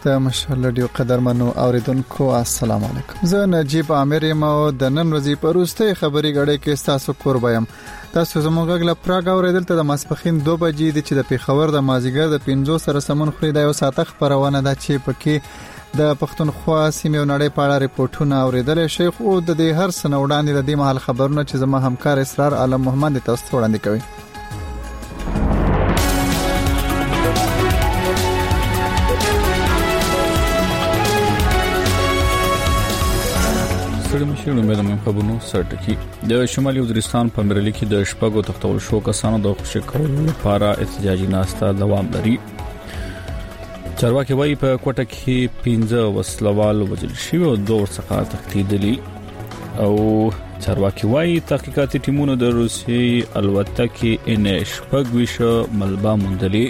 د مشال رادیو قدرمنو اوریدونکو السلام علیکم. زه نجیب عامر یم او د نن ورځې پروسته خبري غړې کې تاسو قربایم. تاسو زموږ غل پراګ اوریدل ته د ماسپخین 2 بجې د چې د پیښور د مازیګر د 5 سره سمون خوري د یو ساعت خبرونه ده چې پکې د پښتونخوا سیمه نړۍ په اړه ریپورتونه اوریدل شي. خو د دې هر سنه وړاندې د دې محل خبرونه چې زما همکار اسرار عالم محمد تاسو وړاندې کوي. شنو مې د خبرونو سرټکی د شمالي وزیرستان په مرلي کې د شپږو تختول شو کسانو د خوشی کولو لپاره احتجاجي ناسته دوام لري. چارواکي وايي په کوټه کې 15 وسلوال وژل شوی او 2 څخه تښتیدلي او چارواکي وايي تحقیقاتي ټیمونو د روسي الوتکې ان شپږ ملبا موندلي.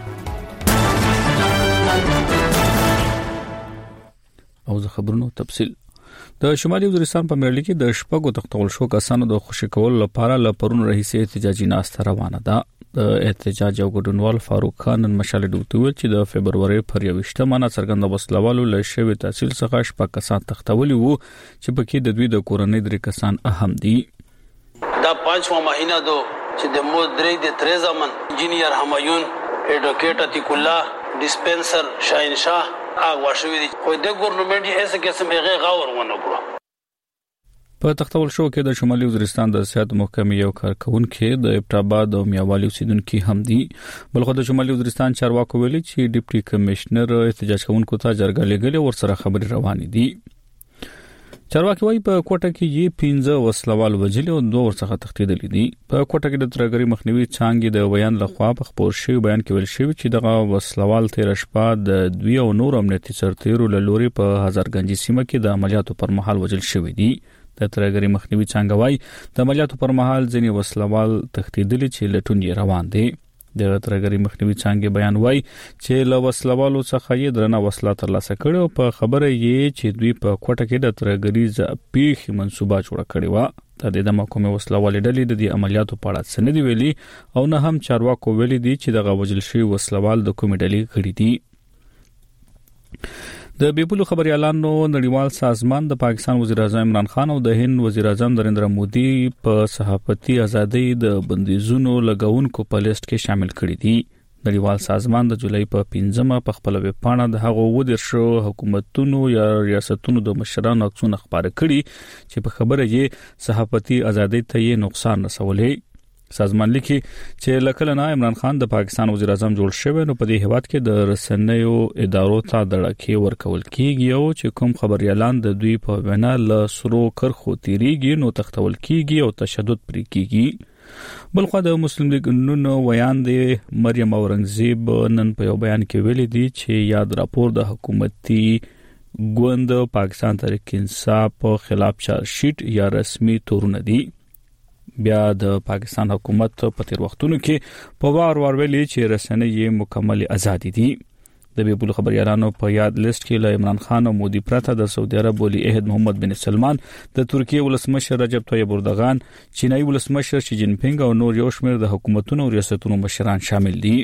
او زه خبرونو تفصیل د شمالي وزیرستان په مرلي کې د شپږو تختول شو کسانو د خوشی کولو لپاره لپرون رئیسي احتجاجي ناسته روانه ده. د احتجاج او ګډونوال فاروق خان مشال ډوتول چې د فبرवरी پر 21 څرګند وسلوالو له شوی تحصیل څخه شپږ کسان تختولي وو چې پکې د دوی د کورنۍ 3 کسان اهم دي. دا 5واں مهینه دو چې د مودري د تریزمن انجینیر همایون اډوکیټ عتیق الله ډیسپنسر شاهنشاه اغه شوی دي خو د ګورنمنت یې هیڅ قسم هغه غور ونه کړو. په تختول شو کې د شمالي وزیرستان د صحت محکمې یو کارکونکو د ابټاباد او میاوالی اوسیدونکو هم دي. بلخو د شمالي وزیرستان چارواکو ویلي چې ډیپټي کمشنر احتجاج کوونکو ته جرګه لګلې ورسره خبري روانې دي. چارواکي وايي په کوټه کې یې 15 وسلوال وژلي او 2 ورڅخه تښتیدلي دي. په کوټه کې د ترګری مخنیوي څنګه د بیان لخوا په خبر شوی بیان کې ویل شوی چې دغه وسلوال 13 شپه د دوی او نور امنیتي سرتیرو له لوري په هزارګنجي سیمه کې د عملیاتو پر مهال وژل شوی دي. د ترګری مخنیوي څنګه وايي د عملیاتو پر مهال ځینی وسلوال تښتیدلي چې لټون یې روان دي. د ترګری مخنیوي څنګه بیان وايي چې له وسلوالو څخه یې درنه وسله ترلاسه کړي او په خبره یې چې دوی په کوټه کې د ترګری ځپیخ منسوبه جوړ کړي و. د محکمې وسلوال ډلې د دې عملیاتو په اړه سند ویلي او نه هم چارواکو ویلي دي چې دغه وژل شوی وسلوال د کومې ډلې کړي دي. د بیپولو خبريالانو نړیوال سازمان د پاکستان وزیر اعظم عمران خان او د هند وزیر اعظم نریندرا مودي په صحافتي ازادي د بندیزونو لګونکو په لیست کې شامل کړي دي. نړیوال سازمان د جولای په 15 په خپل ویب پاڼه د هغو ودرشو حکومتونو یا ریاستونو د مشرانو عکسونه خبره کړي چې په خبره یې صحافتي ازادي ته یې نقصان رسولې. سازمان لیکي چې لکه نه عمران خان د پاکستان وزیر اعظم جوړ شوی نو په دې هیواد کې د رسنیو ادارو ته دړکې ورکول کیږي او چې کوم خبريالان د دوی په وینا له سرو کرخو تیریږي نو تختول کیږي او تشدد پرې کیږي. بلخو د مسلم لیگ نن ویان دی مریم اورنګزیب نن په یو بیان کې ویلي دي چې یاد راپور د حکومتي ګوند پاکستان تحریک انصاف په خلاف چارج شیټ یا رسمي تورونه دي. بیا د پاکستان حکومت په تیر وختونو کې په وار ویلي چې رسنۍ مکمل ازادي دي. د بیپولو خبريالانو په یاد لیست کې له عمران خان او مودي پرته د سعودي عرب ولی عہد محمد بن سلمان، د ترکیه ولسمشر رجب طیب اردوغان، چینایي ولسمشر شي جین پینګ او نور یو شمېر د حکومتونو او ریاستونو مشران شامل دي.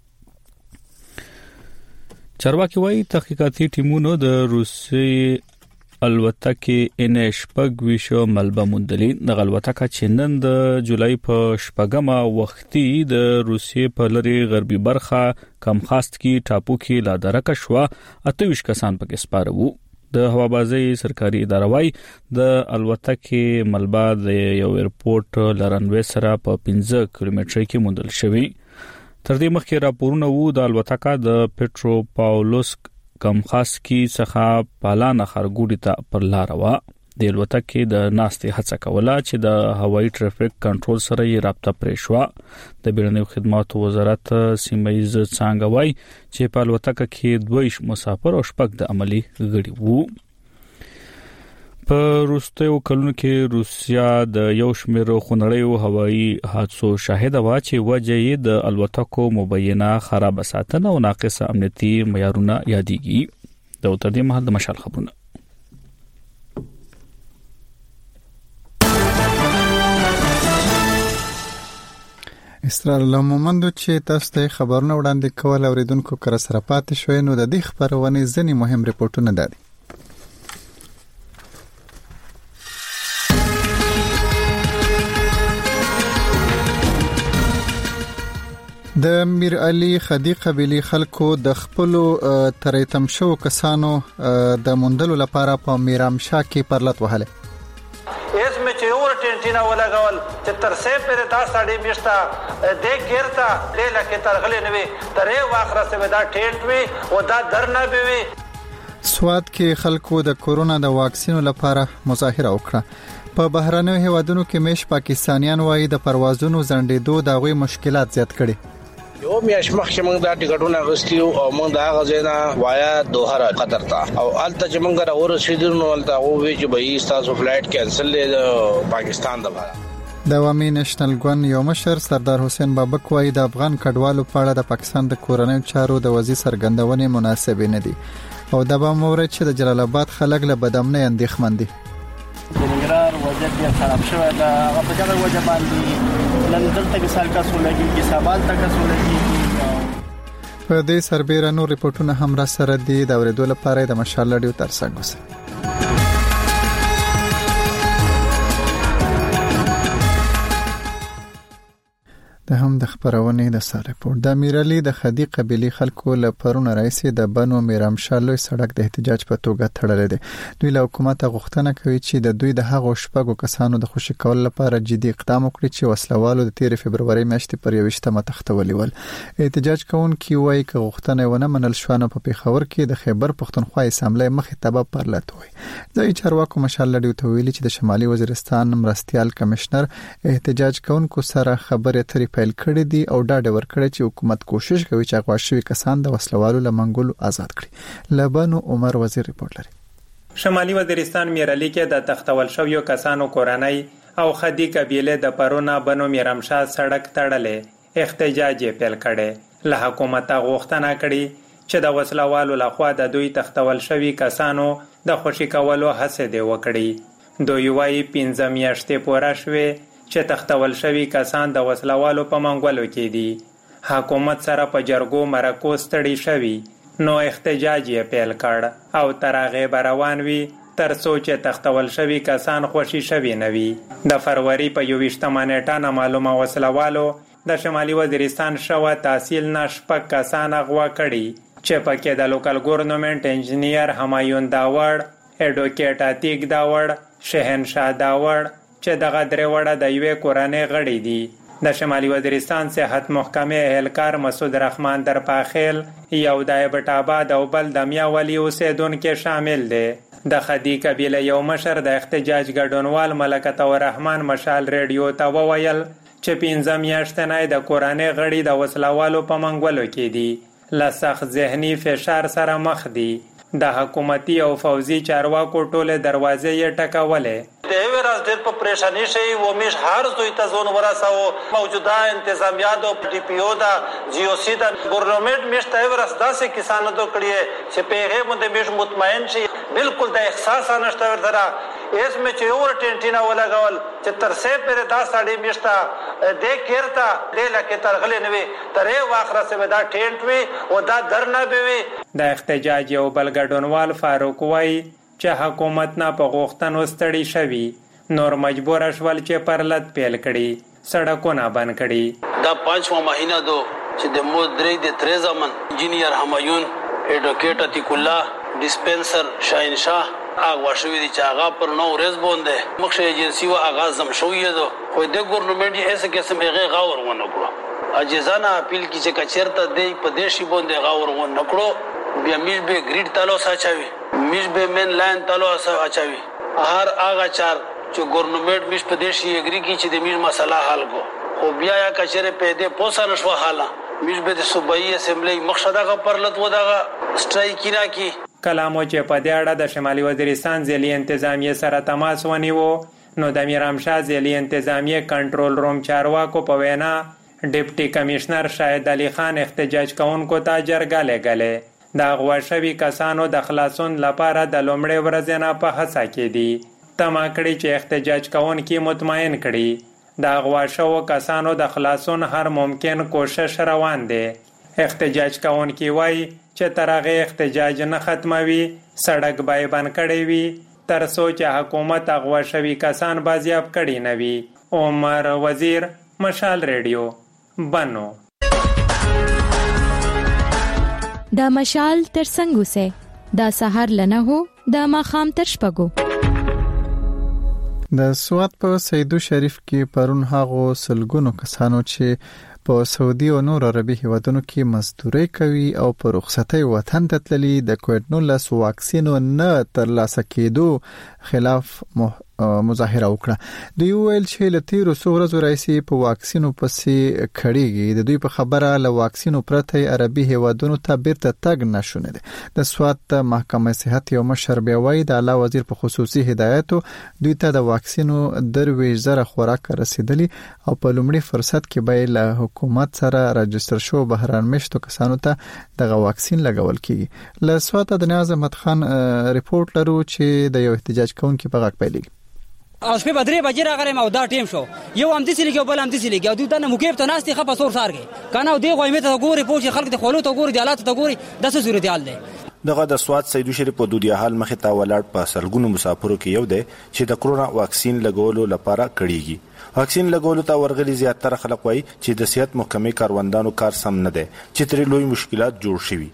چارواکي وايي تحقیقاتي ټیمونو د روسي الوتکې ان شپږ ملبا موندلي. د الوتکه چې نن د جولای په 8 وختي د روسیې په لری غربي برخه کمخاست کې ټاپو کې لا درکه شو 28 کسان پکې سپاره وو. د هوابازي سرکاري اداره وايي د الوتکې ملبا د یو ایرپورټ لرنوي سره په 15 کیلومتر کې موندل شوی. تر دې مخکې راپورونه وو د الوتکه د پټرو پاولوسک کمخاسکی څخه پالانه خرګوډی ته پر لار و. د الوتکې د ناستې هڅه کوله چې د هوایي ټرافیک کنټرول سره یې رابطه پرې شو. د بیړنیو خدماتو وزارت سیمایي څنګه وایي چې په الوتکه کې 2 مسافر او 6 د عملی غړي وو. په وروستیو کلونو کې روسیا د یو شمېر خونړیو هوایي حادثو شاهد و چې وجه یې د الوتکو مبینه خراب ساتنه او ناقص امنیتي معیارونه یادېږي. د تر دې مهال د مشال خبرونه استرالیا مومندو چې تاسو ته خبرونه وړاندې کول اوریدونکو کر سره پاتې شوي نو د دې خبرونه ځنی مهم ریپورتونه دي. د میر علي خدی قبيلي خلکو د خپل تریتم شو کسانو د موندلو لپاره په میرامشاه کې پرلط وهله. इसमें चोर टेंटिना वाला गवल चित्तर से पर दा साड़ी मिस्ता देख गिरता ले लके तरगले नवे तरे वाखरा से वदा टेंट में वदा धरना भी سواد کې خلکو د کورونا د واکسینو لپاره مظاهره وکړه. په بهرانه هیوادونو کې مش پاکستانیان وایي د پروازونو ځنډېدو د غوي مشکلات زیات کړي. یو میاش مخکې موږ دا ټیکټونه غوښتیو او موږ دا غزینا وایا دوهره قطر ته او الته چې موږ را ورسېدو نو الته او وی چې به تاسو فلایټ کینسل دی پاکستان ته. د عوامي نېشنل ګوند یو مشر سردار حسین بابک وایي د افغان کډوالو په اړه د پاکستان د کورنۍ چارو د وزیر سرګندونې مناسب نه دي او د به مورد چې د جلال آباد خلک له بدامنۍ اندېښمن دي. د ننګرهار وضعیت ډېر خراب شوی دا هغه په دغه وجه باندې نن دلته کې سال کسو لګي سبال تک کسو لګي. په دې سربېره نور ریپورتونه هم را سره دي د اوریدو لپاره د مشال لډیو ترڅنګ اوسئ. د هم د خبرونه د سره ریپورت د امیر علي د خدی قبيلي خلکو له پرونه رئیس د بنو میرامشاه لوی سړک د احتجاج په توګه تړلې ده. دوی له حکومت غوښتنه کوي چې د دوی د هغو شپږو کسانو د خوشی کول لپاره جدي اقدام وکړي چې وسلوالو د 13 فبرवरी میاشتې پر 21 تختولې ول. احتجاج کوونکي وایي چې غوښتنه ونه منل شو نه په پیښور کې د خیبر پښتونخوا اسمبلی مخې ته به پرلط وي. ځای چارواکو مشال لډیو ته ویلي چې د شمالي وزیرستان مرستيال کمشنر احتجاج کوونکو سره خبرې اترې پیل کړې دي او ډاډ ورکړي چې حکومت کوشش کوي چې غواړي کسان د وسلوالو لمنګولو آزاد کړي. لبنو عمر وزیر ریپورت لري. شمالي وزیرستان میر علي کې د تختول شویو کسانو کورنۍ او خدی قبيله د پرونا بنو میرامشاه سړک تړلې احتجاج پیل کړي. له حکومت غوښتنه کړي چې د وسلوالو لخوا د دوی تختول شوی کسانو د خوشی کولو هڅه دی وکړي. دوی وايي 15 میاشتې پوره شوه چې تختول شوی کسان د وسلوالو په منګولو کې دي. حکومت سره په جرګو مرکو ستړي شوی نو احتجاج یې پیل کړ او تر هغه روان وي تر څو چې تختول شوی کسان خوشي شوی نوي. د فروری په 21 نیټه معلومه وسلوالو د شمالي وزیرستان شوه تحصیل نشپک کسان اغوا کړي چې پکې د لوکل ګورنمنت انجینیر همایون داوړ، اډوکیټ عتیق داوړ، شهنشاه داوړ چې دغه درې وړه د یوې کورنۍ غړي دي. د شمالي وزیرستان صحت محکمې اهلکار مسعود رحمان در پاخیل یو د ایبټ آباد او بل د میا ولی اوسیدونکو شامل دي. د خدی قبیله یو مشر د احتجاج ګډونوال ملکت رحمان مشال ریډیو ته وویل چې 15 میاشتې نه د کورنۍ غړي د وسلوالو په منګولو کې دي له سخت ذهني فشار سره مخ دي. د حکومتي او فوزي چارواکو ټوله دروازې یې ټکولې. د ایوراز ډېر په پریشانی شي و مش هر دوی ته زون ورساو موجوده انتظامیات او ډي پی او دا جی او سی دا ګورنمنت مش ته ایوراز داسې کسانو ته کړی چې پیغه مونږ مش مطمئن شي بالکل د احساس نشته ورته इसमें चोर टेंटिना वाला गवल चित्तर से पर दा साड़ी मिस्ता देख गिरता ले लके तरगले नवे तरे वाखरा से वदा टेंट में वदा धरना भी. د احتجاج یو بل ګډونوال فاروق وای چې حکومت نه په غوښتنو ستړي شوی نور مجبور شول چې پرلط پیل کړي سړکونه بند کړي. دا 5واں مہینہ دو چې د مودري د تریزامن انجینیر همایون اډوکیټ عتیق الله ډیسپنسر شاهنشاه اغوا شوی دي چې هغه پر نو ورځ باندې مخشه ایجنسی وا اغاز زم شوی دو خو د ګورنمنت یې ایسه قسم هغه غاور ونه کړو. اجازه اپیل کی چې کچرته دی په دیشي باندې غاور ونه کړو. بیا میش به گریډ تالو ساچوي میش به مین لاین تالو اچوي هر هغه چار چې ګورنمنت میش په دیشي اګری کی چې د میش مسله حل کو خو بیا یا کچره پیدا پوسا نشو حاله میش به د صوبایي اسمبلی مخشدغه پرلط ودغه سټرایکینا کی. کلامو چې په دې اړه د شمالي وزیرستان ځلي انتظامیه سره تماس ونیو نو د میرامشاه ځلي انتظامیه کنټرول روم چارواکو په وینا ډیپټي کمشنر شاهد علي خان احتجاج کوونکو ته جرګه لګلې. د غوا شوی کسانو د خلاصون لپاره د لومړۍ ورځې نه په هڅه کې دي. تمه کړي چې احتجاج کوونکي مطمئن کړي د اغوا شو کسانو د خلاصون هر ممکن کوشش روان دی. احتجاج کوونکي وایي چې تر هغه احتجاج نه ختموي سړک به بند کړی وي تر څو چې حکومت اغوا شوي کسان بازیاب کړي نه وي. عمر وزیر، مشال ریډیو، بنو. دا مشال تر څنګه سه دا سحر لنه هو دا ماخام تر شپګو. د سوات په سیدو شریف کې پرون هغه سلګونو کسانو چې په سعودي او نور عربي هیوادونو کې مزدوري کوي او په رخصتۍ وطن ته تللي د کووډ-19 واکسین نه ترلاسه کېدو خلاف مظاهره وکړه. دوی ویل چې لتیرو څو رئیسي په واکسینو پسې کړيږي. د دوی په خبره له واکسینو پرته عربي هیوادونو ته بیرته تګ نشونه دي. د سوات محکمه صحت یو مشر بیا وایي د اعلی وزیر په خصوصي هدایتو دوی ته د واکسینو 23,000 خوراک رسیدلی او په لومړي فرصت کې به له حکومت سره راجستر شو بهران مشتو کسانو ته د واکسین لګول کیږي. له سوات د نیاز احمد خان ریپورت لرو چې د یو احتجاج کوونکو په غږ پیلېږي. او شپه بدرې بجې راغلم او دا ټیم شو یو هم دسې لګي بل هم دسې لګي او دوی دا مکیب ته ناستي خپه سور سارګي کنه او دی غوېمه ته ګوري پوه خلک ته خولو ته ګوري د حالات ته ګوري د څه صورت حال دی. دغه د سوات سیدو شریف په دودیا حال مخې ته ولاړ په سلګونو مسافرو کې یو دی چې د کرونا واکسین لګولو لپاره کړيږي. واکسین لګولو ته ورغلي زیاتره خلک وایي چې د صحت محکمې کاروندانو کار سم نه دی چې ترې لوی مشکلات جوړ شوي.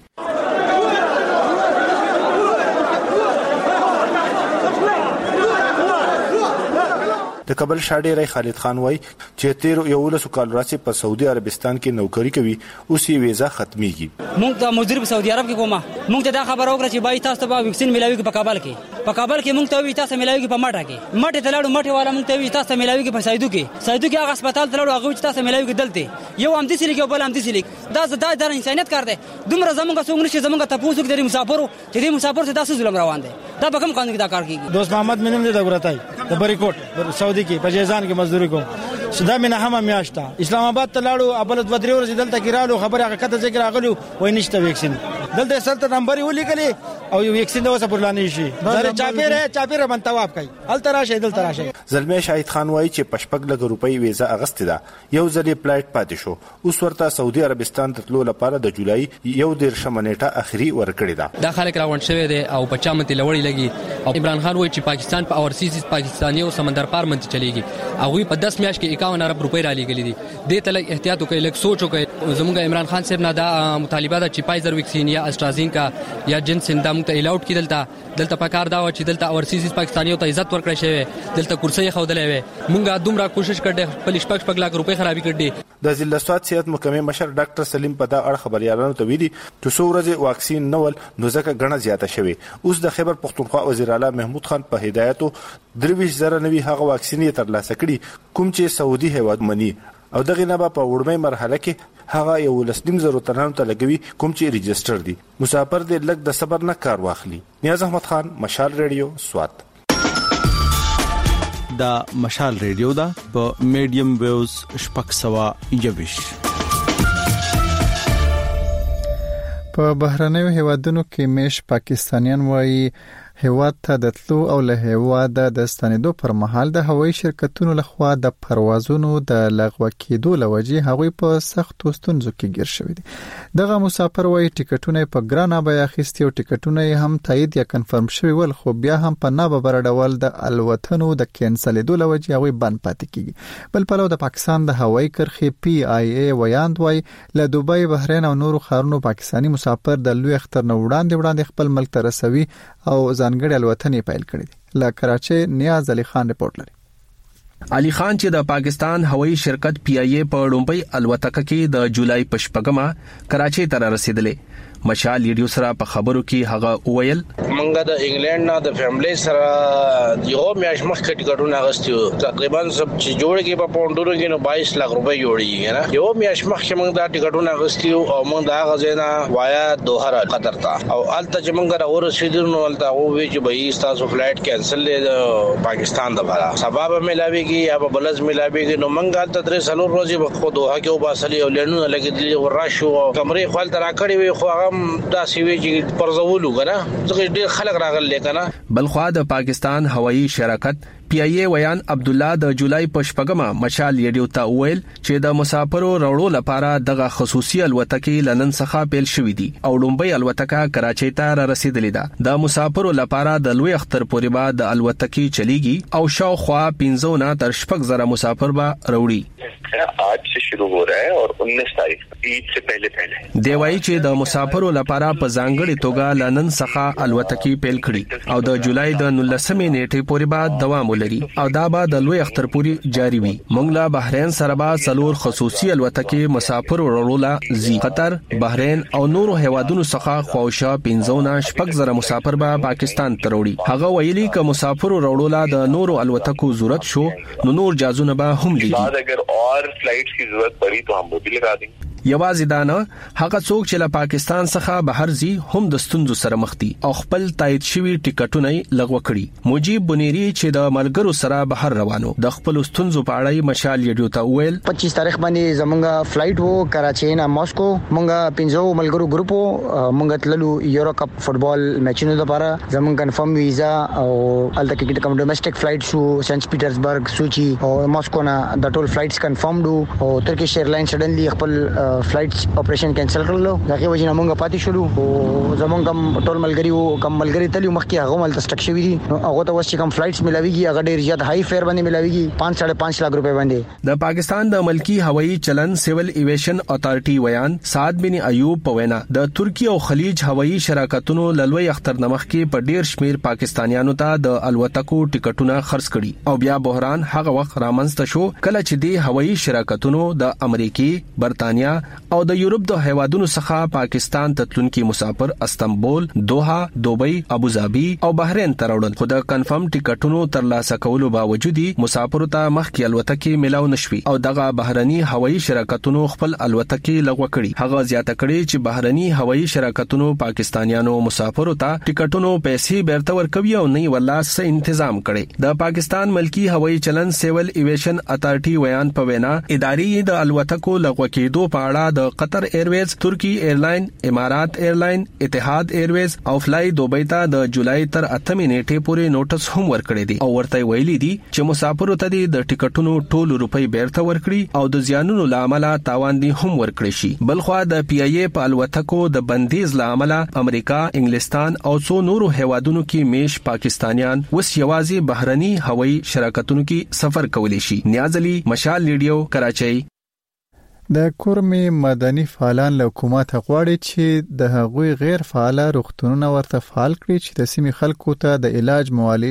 د کابل شاډيري خالد خان وای چې 13 کال راځي په سعودي عربستان کې نوکری کوي اوس یې ویزا ختميږي. موږ د مزدور په سعودي عرب کې کومه موږ ته دا خبر اوغره چې بای تاسو ته ویکسین ملاوي په کابل کې موږ ته وی تاسو ملاوي په مټه ته لاړو مټه والا موږ ته وی تاسو ملاوي په سعودي کې هغه هسپتال ته لاړو هغه تاسو ملاوي دلته یو هم دي سلی کې بل هم دي سلی دا د انسانيت کار دی. دومره زمونږ څنګه نشي زمونږ ته پوسوک د مسافرو چې د مسافر ته تاسو ظلم روان دي دا په کوم قانون کې دا کار کیږي. دوست محمد منم دې د ورتای د بریکوټ سعودي کې په جیزان کې مزدوري کوم صدا مینه هم میاشتا اسلام آباد ته لاړو ابلت بدري ورځ دلته کې رالو خبره هغه کته ذکر اغلو وای نشته ویکسین دلته سلطه نمبر ولیکلې او ویکسین د وسه پرلانی شي دا چاپیره من تواب کوي التراشه دلته زلمی شاهد خان وای چې پشپګ لګ روپۍ ویزا اغست ده یو ځلې پلایټ پاتې شو اوس ورته سعودي عربستان ته تلو لپاره د جولای 11 منېټه اخري ورکړی ده. دا خلک راوند شوی دی او په چامت لوړی لګي او عمران خان وای چې پاکستان په اورسیز پاکستاني او سمندر پار منځ چلیږي او په 10 میاشت کې 51 ارب روپۍ را لګلې دي. دې ته لږ احتیاط وکړئ لږ سوچ وکړئ. زموږ عمران خان صاحب نه دا مطالبه ده چې فایزر ویکسین یا استرازینکا یا جنسن دا موږ ته الاوټ کړي دلته پکار دا و چې دلته اورسیز پاکستاني ته عزت ورکړی شوی دلته کرسي خودلې وي موږ دومره کوشش کړې په لښپک لاک روپۍ خرابې کړې. د ضلع سوات صحت محکمې مشر ډاکټر سلیم په دا اړه خبريالانو ته ویلي چې څو ورځې واکسین نول نو ځکه غنه زیاته شوی. اوس د خیبر پختونخوا وزیر اعلی محمود خان په هدایتو 23,000 نوي هغه واکسین ترلاسه کړي کوم چې سعودي هیواد منی او دغه نه په وړمې مرحله کې هغه یو لسنیم زرو تنانو ته لګوي کوم چې ريجستر دي. مسافر دې لګ د صبر نه کار واخلي. نیاز احمد خان، مشال ریډیو، سوات. دا مشال ریډیو دا په میډیم ویوز شپږ سوا یوش. په بهرنیو هیوادونو کې مش پاکستانیان وایي هیواد ته د تلو او له هیواد د ستنېدو پر مهال د هوایي شرکتونو لخوا د پروازونو د لغوه کېدو لوجې هغوی په سخت ستونزو کې ګیر شوي دي. دغه مسافر وایي ټیکټونه په ګرانه بیه اخیستي او ټیکټونه هم تایید یا کنفرم شوي ول خو بیا هم په ناببره ډول د الوتنو د کینسلېدو لوجې هغوی بند پاتې کیږي. بل پلو د پاکستان د هوایي کرښې PIA ویاند وایي له دوبۍ، بحرین او نورو ښارونو پاکستانی مسافر د لوی اختر نه وړاندې خپل ملک ته رسوي او ځانګړي الوتنې پیل کړې دي. له کراچۍ نیاز علي خان ریپورت لري. علي خان چې د پاکستان هوایي شرکت PIA په لومړی الوتکه کې د جولای په 8 کراچۍ ته رسیدلې. مشال ریډیو سره په خبرو کې هغه ویل منګه د انګلند نه د فیملی سره یو میاش مخکې ټیکټونه غستیو تقریبا سب چې جوړ کې په پوندونو کې نو 22 لک روپۍ جوړیږي نه یو میاش مخکې موږ دا ټیکټونه غستیو او موږ دا غزینا وایا دوحه قطر ته او الته چې موږ را ورسېدو نو الته او وی چې به تاسو فلایټ کینسل د پاکستان د بارا سبب ملاويږي یا په بلز ملاويږي نو موږ الته درې سلور ورځې په دوحه کې وباسلې او لینو لګېدلې وراشو کمرې خپل تر اکړې وي خو دا سیوی چې پرزولو کنه ځکه ډېر خلک راغلي کنه. بلخوا د پاکستان هوایي شرکت پی ای اے ویان عبد الله د جولای په شپږمه مشال ریډیو ته ویل چې د مسافرو راوړو لپاره دغه خصوصي الوتکې لنن څخه پیل شوې دي او لومبۍ الوتکه کراچۍ ته را رسیدلې ده. د مسافرو لپاره د لوی اختر پورې بعد د الوتکې چلیږي او شاوخوا 15 نه تر 6,000 مسافر به راوړي. आज से शुरू हो रहा है और 19 तारीख ईद से पहले دی وایي چې د مسافرو لپاره په ځانګړي توګه لنن څخه الوتکې پیل کړي او د جولای د 19مې نیټې پورې بعد دوام ولري او دا به د لوی اختر پورې جاری وي. موږ له بحرین سره به څلور خصوصي الوتکې مسافر وروړو زی قطر، بحرین او نورو هیوادونو څخه خواوشا 15 نه 6,000 مسافر به پاکستان ته وروړي. هغه ویلي ک مسافر وروړو د نورو الوتکو ضرورت شو نو نور جازونه به هم لګي. अगर और फ्लाइट्स की जरूरत पड़ी तो हम वो भी लगा देंगे. یوازې دا نه هغه څوک چې له پاکستان څخه بهر ځي هم د ستونزو سره مخ دي او خپل تایید شوی ټیکټونه لغوه کړي. مجيب بنيري چې د ملګرو سره بهر روانو د خپل ستونزو په اړه مشال ریډیو ته ویل 25 تاریخ باندې زمونږه فلایټ وو کراچۍ نه ماسکو. مونږه 15 ملګرو ګروپ مونږ تللو یورو کپ فوتبال میچونو لپاره. زمونږ کنفرم ویزا او الته کې کوم ډومېسټک فلایټ شو سنت پیټرزبرګ، سوچي او ماسکو نه د ټول فلایټس کنفرم دو او ترکیش ایرلاین سډنلی خپل فلایټس اپریشن کینسل کړل. دغه وجه نه مونږه پاتې شولو او زمونږ کم ټول ملګری تلو مخکې هغه مل تستک شوی دي. هغه ته وسې کم فلایټس ملاويږي هغه ډیر زیات هاي فیر باندې ملاويږي 5.5 लाख रुपए باندې. د پاکستان د ملکی هوایی چلن سیول ایویشن اتارټي ویان سعد بن ایوب په وینا د ترکی او خلیج هوایی شراکتونو لوی اختر نمخ کې په ډیر شمیر پاکستانیانو ته د الوتکو ټیکټونه خرڅ کړي او بیا بحران هغه وخت رامنځته شو کله چې د هوایی شراکتونو د امریکای، برتانیا او د یورپ د هیوادونو څخه پاکستان ته تلونکي مسافر استنبول، دوحه، دوبۍ، ابوظبي او بحرین ته راوړل. خو د کنفرم ټیکټونو ترلاسه کولو باوجود مسافرو ته مخکې الوتکې ملاو نشوي او دغه بهرني هوایی شراکتونو خپل الوتکې لغوه کړي. هغه زیاته کړي چې بهرني هوایی شراکتونو پاکستانیانو مسافرو ته ټیکټونو پیسې بیرته ورکوي او نه ولا څه تنظیم کړي. د پاکستان ملکی هوایی چلن سیول ایویشن اتارټي ویان په وینا اداري د الوتکو لغوه کېدو په اړه د قطر ایرویز، ترکی ایرلاین، امارات ایرلاین، اتحاد ایرویز او فلای دوبۍ ته د جولای تر 8مې نیټې پورې نوټس هم ورکړی دی او ورته ویلي دي چې مسافرو ته د ټیکټونو ټول روپۍ بیرته ورکړي او د زیانونو لامل تاوان دي هم ورکړي شي. بلخوا د پی ای اے په الوتکو د بندیز لامل امریکا، انګلستان او څو نورو هیوادونو کې میش پاکستانیان وس یوازې بهرني هوایی شراکتونو کې سفر کولی شي. نیاز علي، مشال ریډیو، کراچۍ. د کورمې مدني فعالان له حکومت غواړي چې د هغوی غیر فعال روغتونونه ورته فعال کړي چې د سیمې خلکو ته د علاج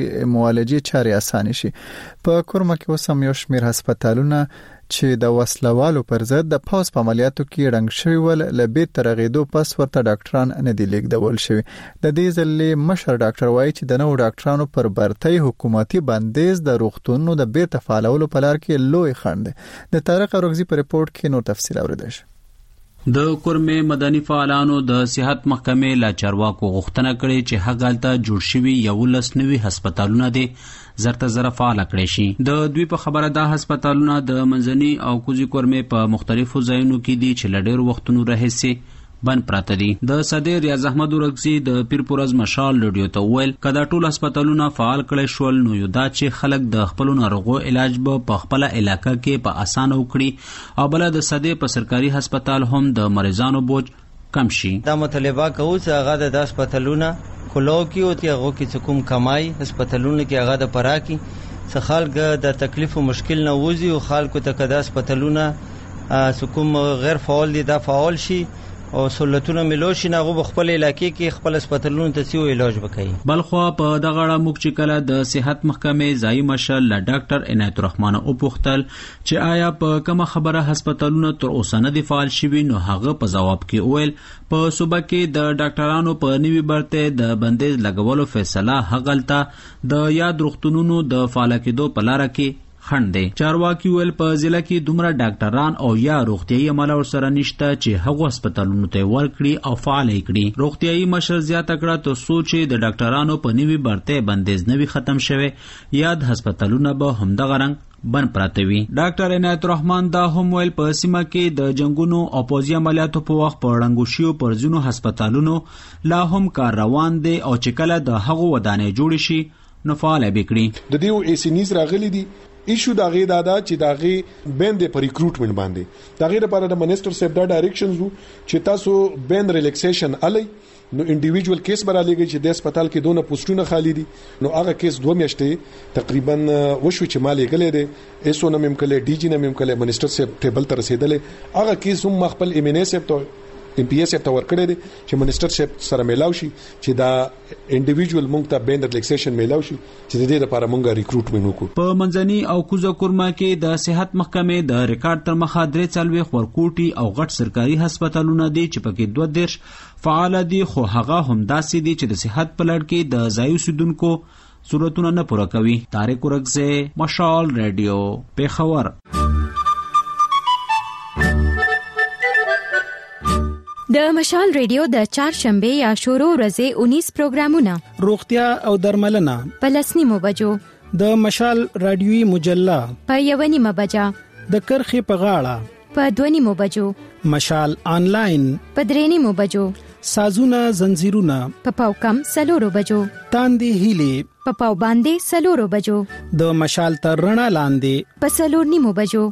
معالجې چارې اسانه شي. په کورمه کې اوس یو شمېر هسپتالونه چې د وسلوالو پر ضد د پاس په عملیاتو کې رنګ شوی ول لبې ترغیدو پس ورته ډاکټران نه دی لیږدول شوی. د دې ځلې مشر ډاکټر وایي چې د نوو ډاکټرانو پر برتۍ حکومتي بندیز د روغتونونو د بیرته فعالولو په لار کې لوی خنډ دی. د طارق اورغزي په ریپورت کې نور تفصیل اوریدل شي. د کورمې مدني فعالانو د صحت محکمې لا چارواکو غوښتنه کړې چې هغه جوړ شوی 19 نوي هسپتالونه دي زرته زره فعال کړي شي. د دوی په خبره دا هسپتالونه د منځني او کوزي کورمې په مختلفو ځایونو کې دي چې لډیر وختونو راهیسي بند پراته دي. د صدر ریاض احمد اورغزي د پیرپورز مشال ریډیو ته ویل کدا ټول هسپتالونه فعال کړي شول نو یو دا چې خلک د خپل ناروغو علاج په خپل علاقې کې په اسانه وکړي او بل د صدر په سرکاري هسپتال هم د مریضانو بوج کم شي. دا مطالبه کوي چې هغه د هسپتالونه کولو کې او تی هغه کې کوم کمای هسپتالونه کې هغه د پراکي څخه خلک د تکلیف او مشکل نه وځي او خلکو ته کدا هسپتالونه سکوم غیر فعال دي دا فعال شي او سہولتونه ملو شي نغو خپل علاقې کې خپل هسپتالونو ته سیو علاج وکړي. بلخوا په دغه اړه موږ چې کله د صحت محکمې ځای مشر له ډاکټر عنایت الرحمن او پوښتل چې آیا په کومه خبره هسپتالونو تر اوسه نه دی فعال شوي نو هغه په جواب کې ویل په صوبه کې د ډاکټرانو په نوي برته د بندیز لګولو فیصله هغلته د یاد روغتونونو د فعال کېدو په لار کې خند دی. چارواکي ویل په ضلع کې دومره ډاکټران او یا روغتيایي عمله ورسره نشته چې هغه هسپتالونو ته ورکړي او فعال کړي. روغتيایي مشر زیاته کړه ته سوچ د ډاکټرانو په نوي برته بندیز نوي ختم شوه یاد هسپتالونه به همدغه رنګ بند پراته وي. ډاکټر عنایت الرحمن دا هم ویل په سیمه کې د جنگونو او پوځي عملیاتو په وخت په رنګوشیو پر ځینو هسپتالونو لا هم کار روان دي او چې کله د هغو ودانې جوړ شي نو فعال به کړي. د دې ایسینیز راغلي دي ایشو دا غي دادا چې دا غي بند په ریکروټمنټ باندې دا غي لپاره د منیسټر صاحب دا ډایریکشنز وو چې تاسو بند ریلیکسیشن علي نو انډیویډوال کیس برالېږي چې د هسپتال کې دونه پوسټونه خالی دي نو هغه کیس 2 میاشتې تقریبا وشو چې مالې غلې دي ایسو نمم کله ډي جی نمم کله منیسټر صاحب ټیبل ته رسیدلې هغه کیس هم خپل ام ان ای صاحب ته ام پی ایس ته ورکړی دي چې منیسټر صاحب سره میلاو شي چې دا انډیویډوال مونږ ته بند ریلیکسیشن میلاو شي چې د دې لپاره مونږه ریکروټمنټ وکړو. په منځني او کوزه کورما کې د صحت محکمې د ریکارډ تر مخه 43 ورکوټي او غټ سرکاري هسپتالونه دي چې پکې 22 فعال دي خو هغه هم داسې دي چې د صحت په لړ کې د ځایو سیدونکو ضرورتونه نه پوره کوي. طارق ورغزه مشال رادیو پیښور. د مشال ریډیو د چهارشنبه یا شروع ورځې 19 پروګرامونه روغتیا او درملنه په 10 بجو د مشال رادیوي مجله په 1 بجا د کرخې په غاړه په 2 بجو مشال آنلاین په 3 بجو سازونه زنجیرونه په پاوکم 4 بجو تاندې هیلې په پاو باندې 4 بجو د مشال تر رڼا لاندې په 4 بجو.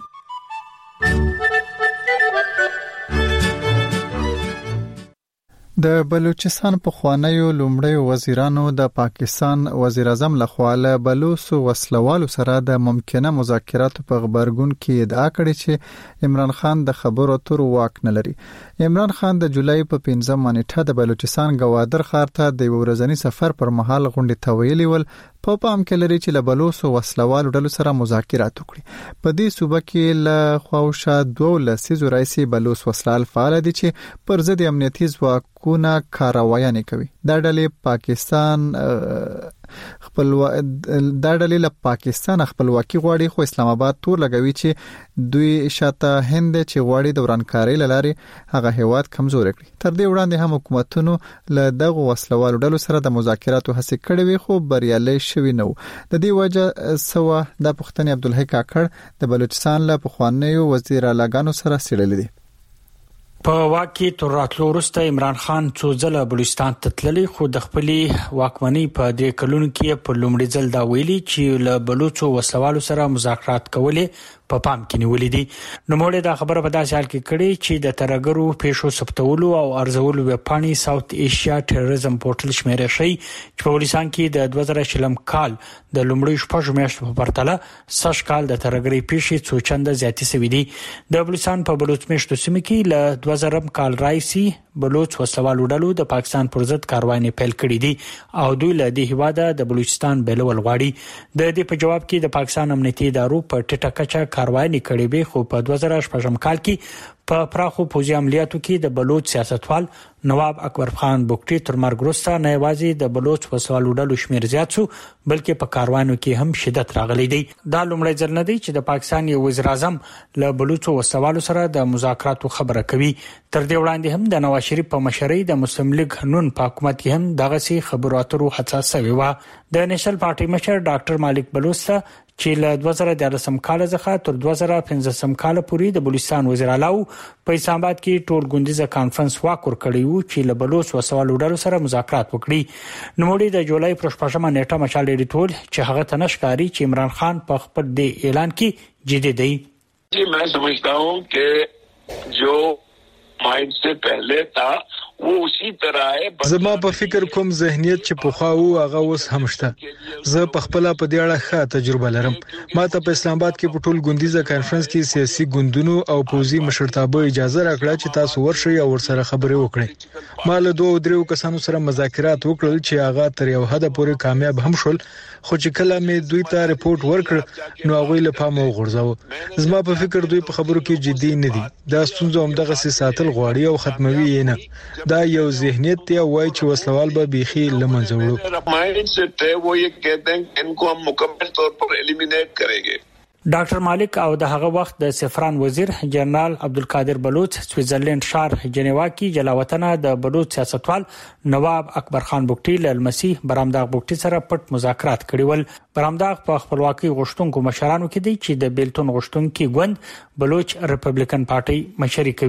د بلوچستان په خوانیو لومړی وزیرانو د پاکستان وزیر اعظم لخوا له بلوچ وسلوالو سره د ممکنه مذاکراتو په خبرګون کې ادعا کړې چې عمران خان د خبرو اترو واک نه لري. عمران خان د جولای په 15 نیټه د بلوچستان گوادر ښار ته د ورځنی سفر پر مهال غونډه تویلی ول په پام کې لري چې له بلوچ وسلوالو ډلو سره مذاکرات وکړي. په دې صوبه کې له خواوشا 12 لسیزو راځي بلوچ وسلال فعال دي چې پر ضد امنیتي ځواکونه کاروایانې کوي. دا ډلې له پاکستان خپلواکي غواړي خو اسلام آباد تور لګوي چې دوی شاته هند چې غواړي د ورانکارۍ لاري هغه هیواد کمزور کړي. تر دې وړاندې هم حکومتونو له دغه وسلوالو ډلو سره د مذاکراتو هڅې کړې وي خو بریالي شوي نه وو. د دې وجه سوا د پښتني عبدالحی کاکړ د بلوچستان له پخوانیو وزیر اعلیګانو سره سړلې دي. په واکي تر راتلو وروسته عمران خان څو ځله بلوچستان ته تللی خو د خپلې واکمنۍ په دې کلونو کې په لومړي ځل دا ویلي چې له بلوچو وسلوالو سره مذاکرات کولې په پام کې نیولې دي. نو موږ دا خبره په داسې حال کې کړې چې د ترګرو پیښو ثبتولو او ارزولو وپاڼې ساوث ایشیا ټیرریزم پورټل شمیره شي چې په ولسان کې د 2000 کال د لومړي شپږ میاشتو په پرتله سږ کال د ترګري پیښې څو چنده زیاتې شوې دي. د بلوچستان په بلوچ میشتو سیمه کې له 2000 کال راځي بلوچ وسلوالو ډلو د پاکستان پر ضد کاروایي پیل کړې دي او دوی له دې هواده د بلوچستان بیلول غواړي. د دې په جواب کې د پاکستان امنیتي ادارو په ټیټه کچه کاروایي کړې به خو په 2018 کال کې په پراخو پوځي عملیاتو کې د بلوچ سیاستوال نواب اکبر خان بوکټي تر مرګ وروسته نه یوازې د بلوچ وسوالو ډلو شمیر زیات شو بلکې په کاروانو کې هم شدت راغلی دی. دا لومړی ځل نه دی چې د پاکستان یو وزیر اعظم له بلوچ وسوالو سره د مذاکراتو خبره کوي. تر دې وړاندې هم د نواز شریف په مشرۍ د مسلم لیگ نون په حکومت کې هم دغه سي خبرو اترو هڅه شوې و. د نېشنل پارټي مشر ډاکټر مالک بلوچ چې له 2013 کال څخه تر 2015 کال پورې د بلوچستان وزیر اعلی په اسلام آباد کې ټول ګوندیزه کانفرنس واک ورکړی و چې له بلوچ وسوالو ډلو سره مذاکرات وکړي. نوموړي د جولای پر 15 نیټه مشال ډیټول چې هغه تنشکاری چې عمران خان په خپل د اعلان کې جدي دی. जी मैं समझता हूं कि जो माइंड से पहले था वो उसी तरह है. زما په فکر کوم ذهنیت چې پوخا وو هغه اوس هم شته. زه په خپل په دې اړه ښه تجربه لرم. ما ته په اسلام آباد کې په ټول ګوندیزه کانفرنس کې سیاسي ګوندونو او پوځي مشرتابه اجازه راکړه چې تاسو ورشئ او ورسره خبرې وکړئ. ما له 2-3 کسانو سره مذاکرات وکړل چې هغه تر یو حد پورې کامیاب هم شول خو چې کله مې دوی ته ریپورت ورکړ نو هغه له پامه وغورځاو. زما په فکر دوی په خبرو کې جدي نه دي. دا ستونزه هم دغه ساتل غواړي او ختموي یې نه. دا یو ذهنیت دی وای چې وسلوال به بيخي لمنځه وړو. माइंड सेट है वो ये कहते हैं कि इनको हम मुकम्मल तौर पर एलिमिनेट करेंगे. ډاکټر مالک او د هغه وخت د سفران وزیر جنرال عبدالقادر بلوچ سویټزرلند شهر جنیوا کې جلاوطن د بلوچ سیاستوال نواب اکبر خان بوکټي له المسی برامداغ بوکټي سره پټ مذاکرات کړي ول. برامداغ په خپلواکي غوښتونکو مشرانو کې دی چې د بیلتون غوښتونکو ګوند بلوچ ریپبلیکن پارټي مشري کوي.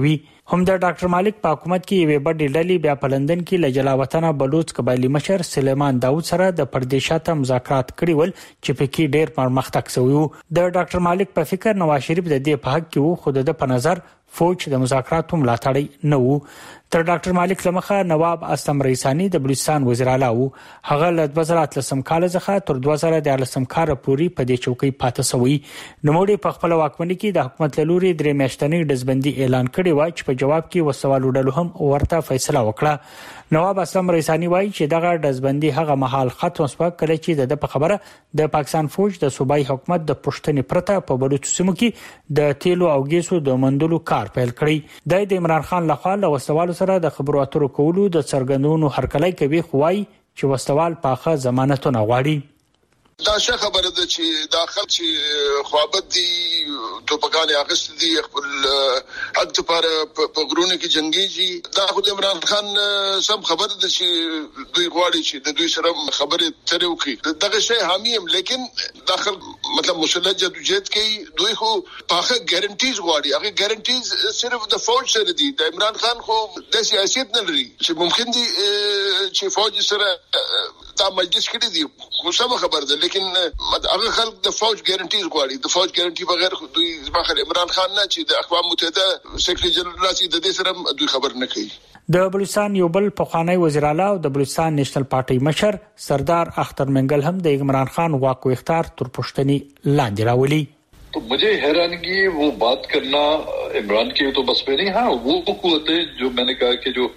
هم د ډاکټر مالک په حکومت کې یوې بډې ډلې بیا په لندن کې له جلاوطنه بلوچ قبایلی مشر سلیمان داوود سره د پردیشاته مذاکرات کړي ول چې په کې ډېر پرمختګ شوی و. د ډاکټر مالک په فکر نواز شریف د دې په حق کې وو، خو د په نظر فوج د مذاکراتو ملاتړی نه وو. تر ډاکټر مالک لمخه نواب اسلم رئیسانی د بلوچستان وزیر اعلی وو. هغه له 2013 کال څخه تر 2014 کال پورې په دې چوکۍ پاتې شوی. نوموړي په خپل واکمنۍ کې د حکومت له لوري 3 میاشتنۍ ډزبندي اعلان کړی و چې په جواب کې وسوالو ډلو هم ورته فیصله وکړه. نواب اسلم رئیسانی وایي چې دغه ډزبندي هغه مهال ختم شو کله چې د خبره د پاکستان فوج د صوبایي حکومت د پښتنې پرته په بلوچ سیمو کې د تیلو او ګیسو د مندلو کار پیل کړی. د عمران خان لخوا له وسوالو سره د خبرو اترو کولو د څرګندونو هرکلی کوي، خو وايي چې وسوال پاخه ضمانتونه غواړي. دا څه خبره ده چې داخل چې خوابت دي توپکانې اخیست دي خپل حق لپاره په غرونو کې جنگيږي. دا خو د عمران خان سم خبره ده چې دوی غواړي چې د دوی سره خبرې ترې وکړي. دغه شی حامي هم، لیکن داخل مطلب مسلح جدوجہد کوي. دوی خو پاخه ګارانټیز غواړي. هغه ګارانټیز صرف د فوج سره دي. د عمران خان خو د سیاست نه لري چې ممکن دي چې فوج سره دا مجلس کړی دي. خو سم خبره ده، لیکن هغه خلک د فوج ګارانټیز غواړي. د فوج ګارانټي بغیر دوی ځمخه عمران خان نه چې د اقوام متحده سیکریټری جنرال راسي د دې سره دوی خبر نه کوي. د بلوچستان یو بل پخوانی وزیر اعلی او د بلوچستان نیشنل پارټي مشر سردار اختر منګل هم د عمران خان واک او اختیار تر پښتني لاندې راولي. तो मुझे हैरानगी वो बात करना इमरान की तो बस में नहीं. हाँ वो कुव्वतें जो मैंने कहा कि जो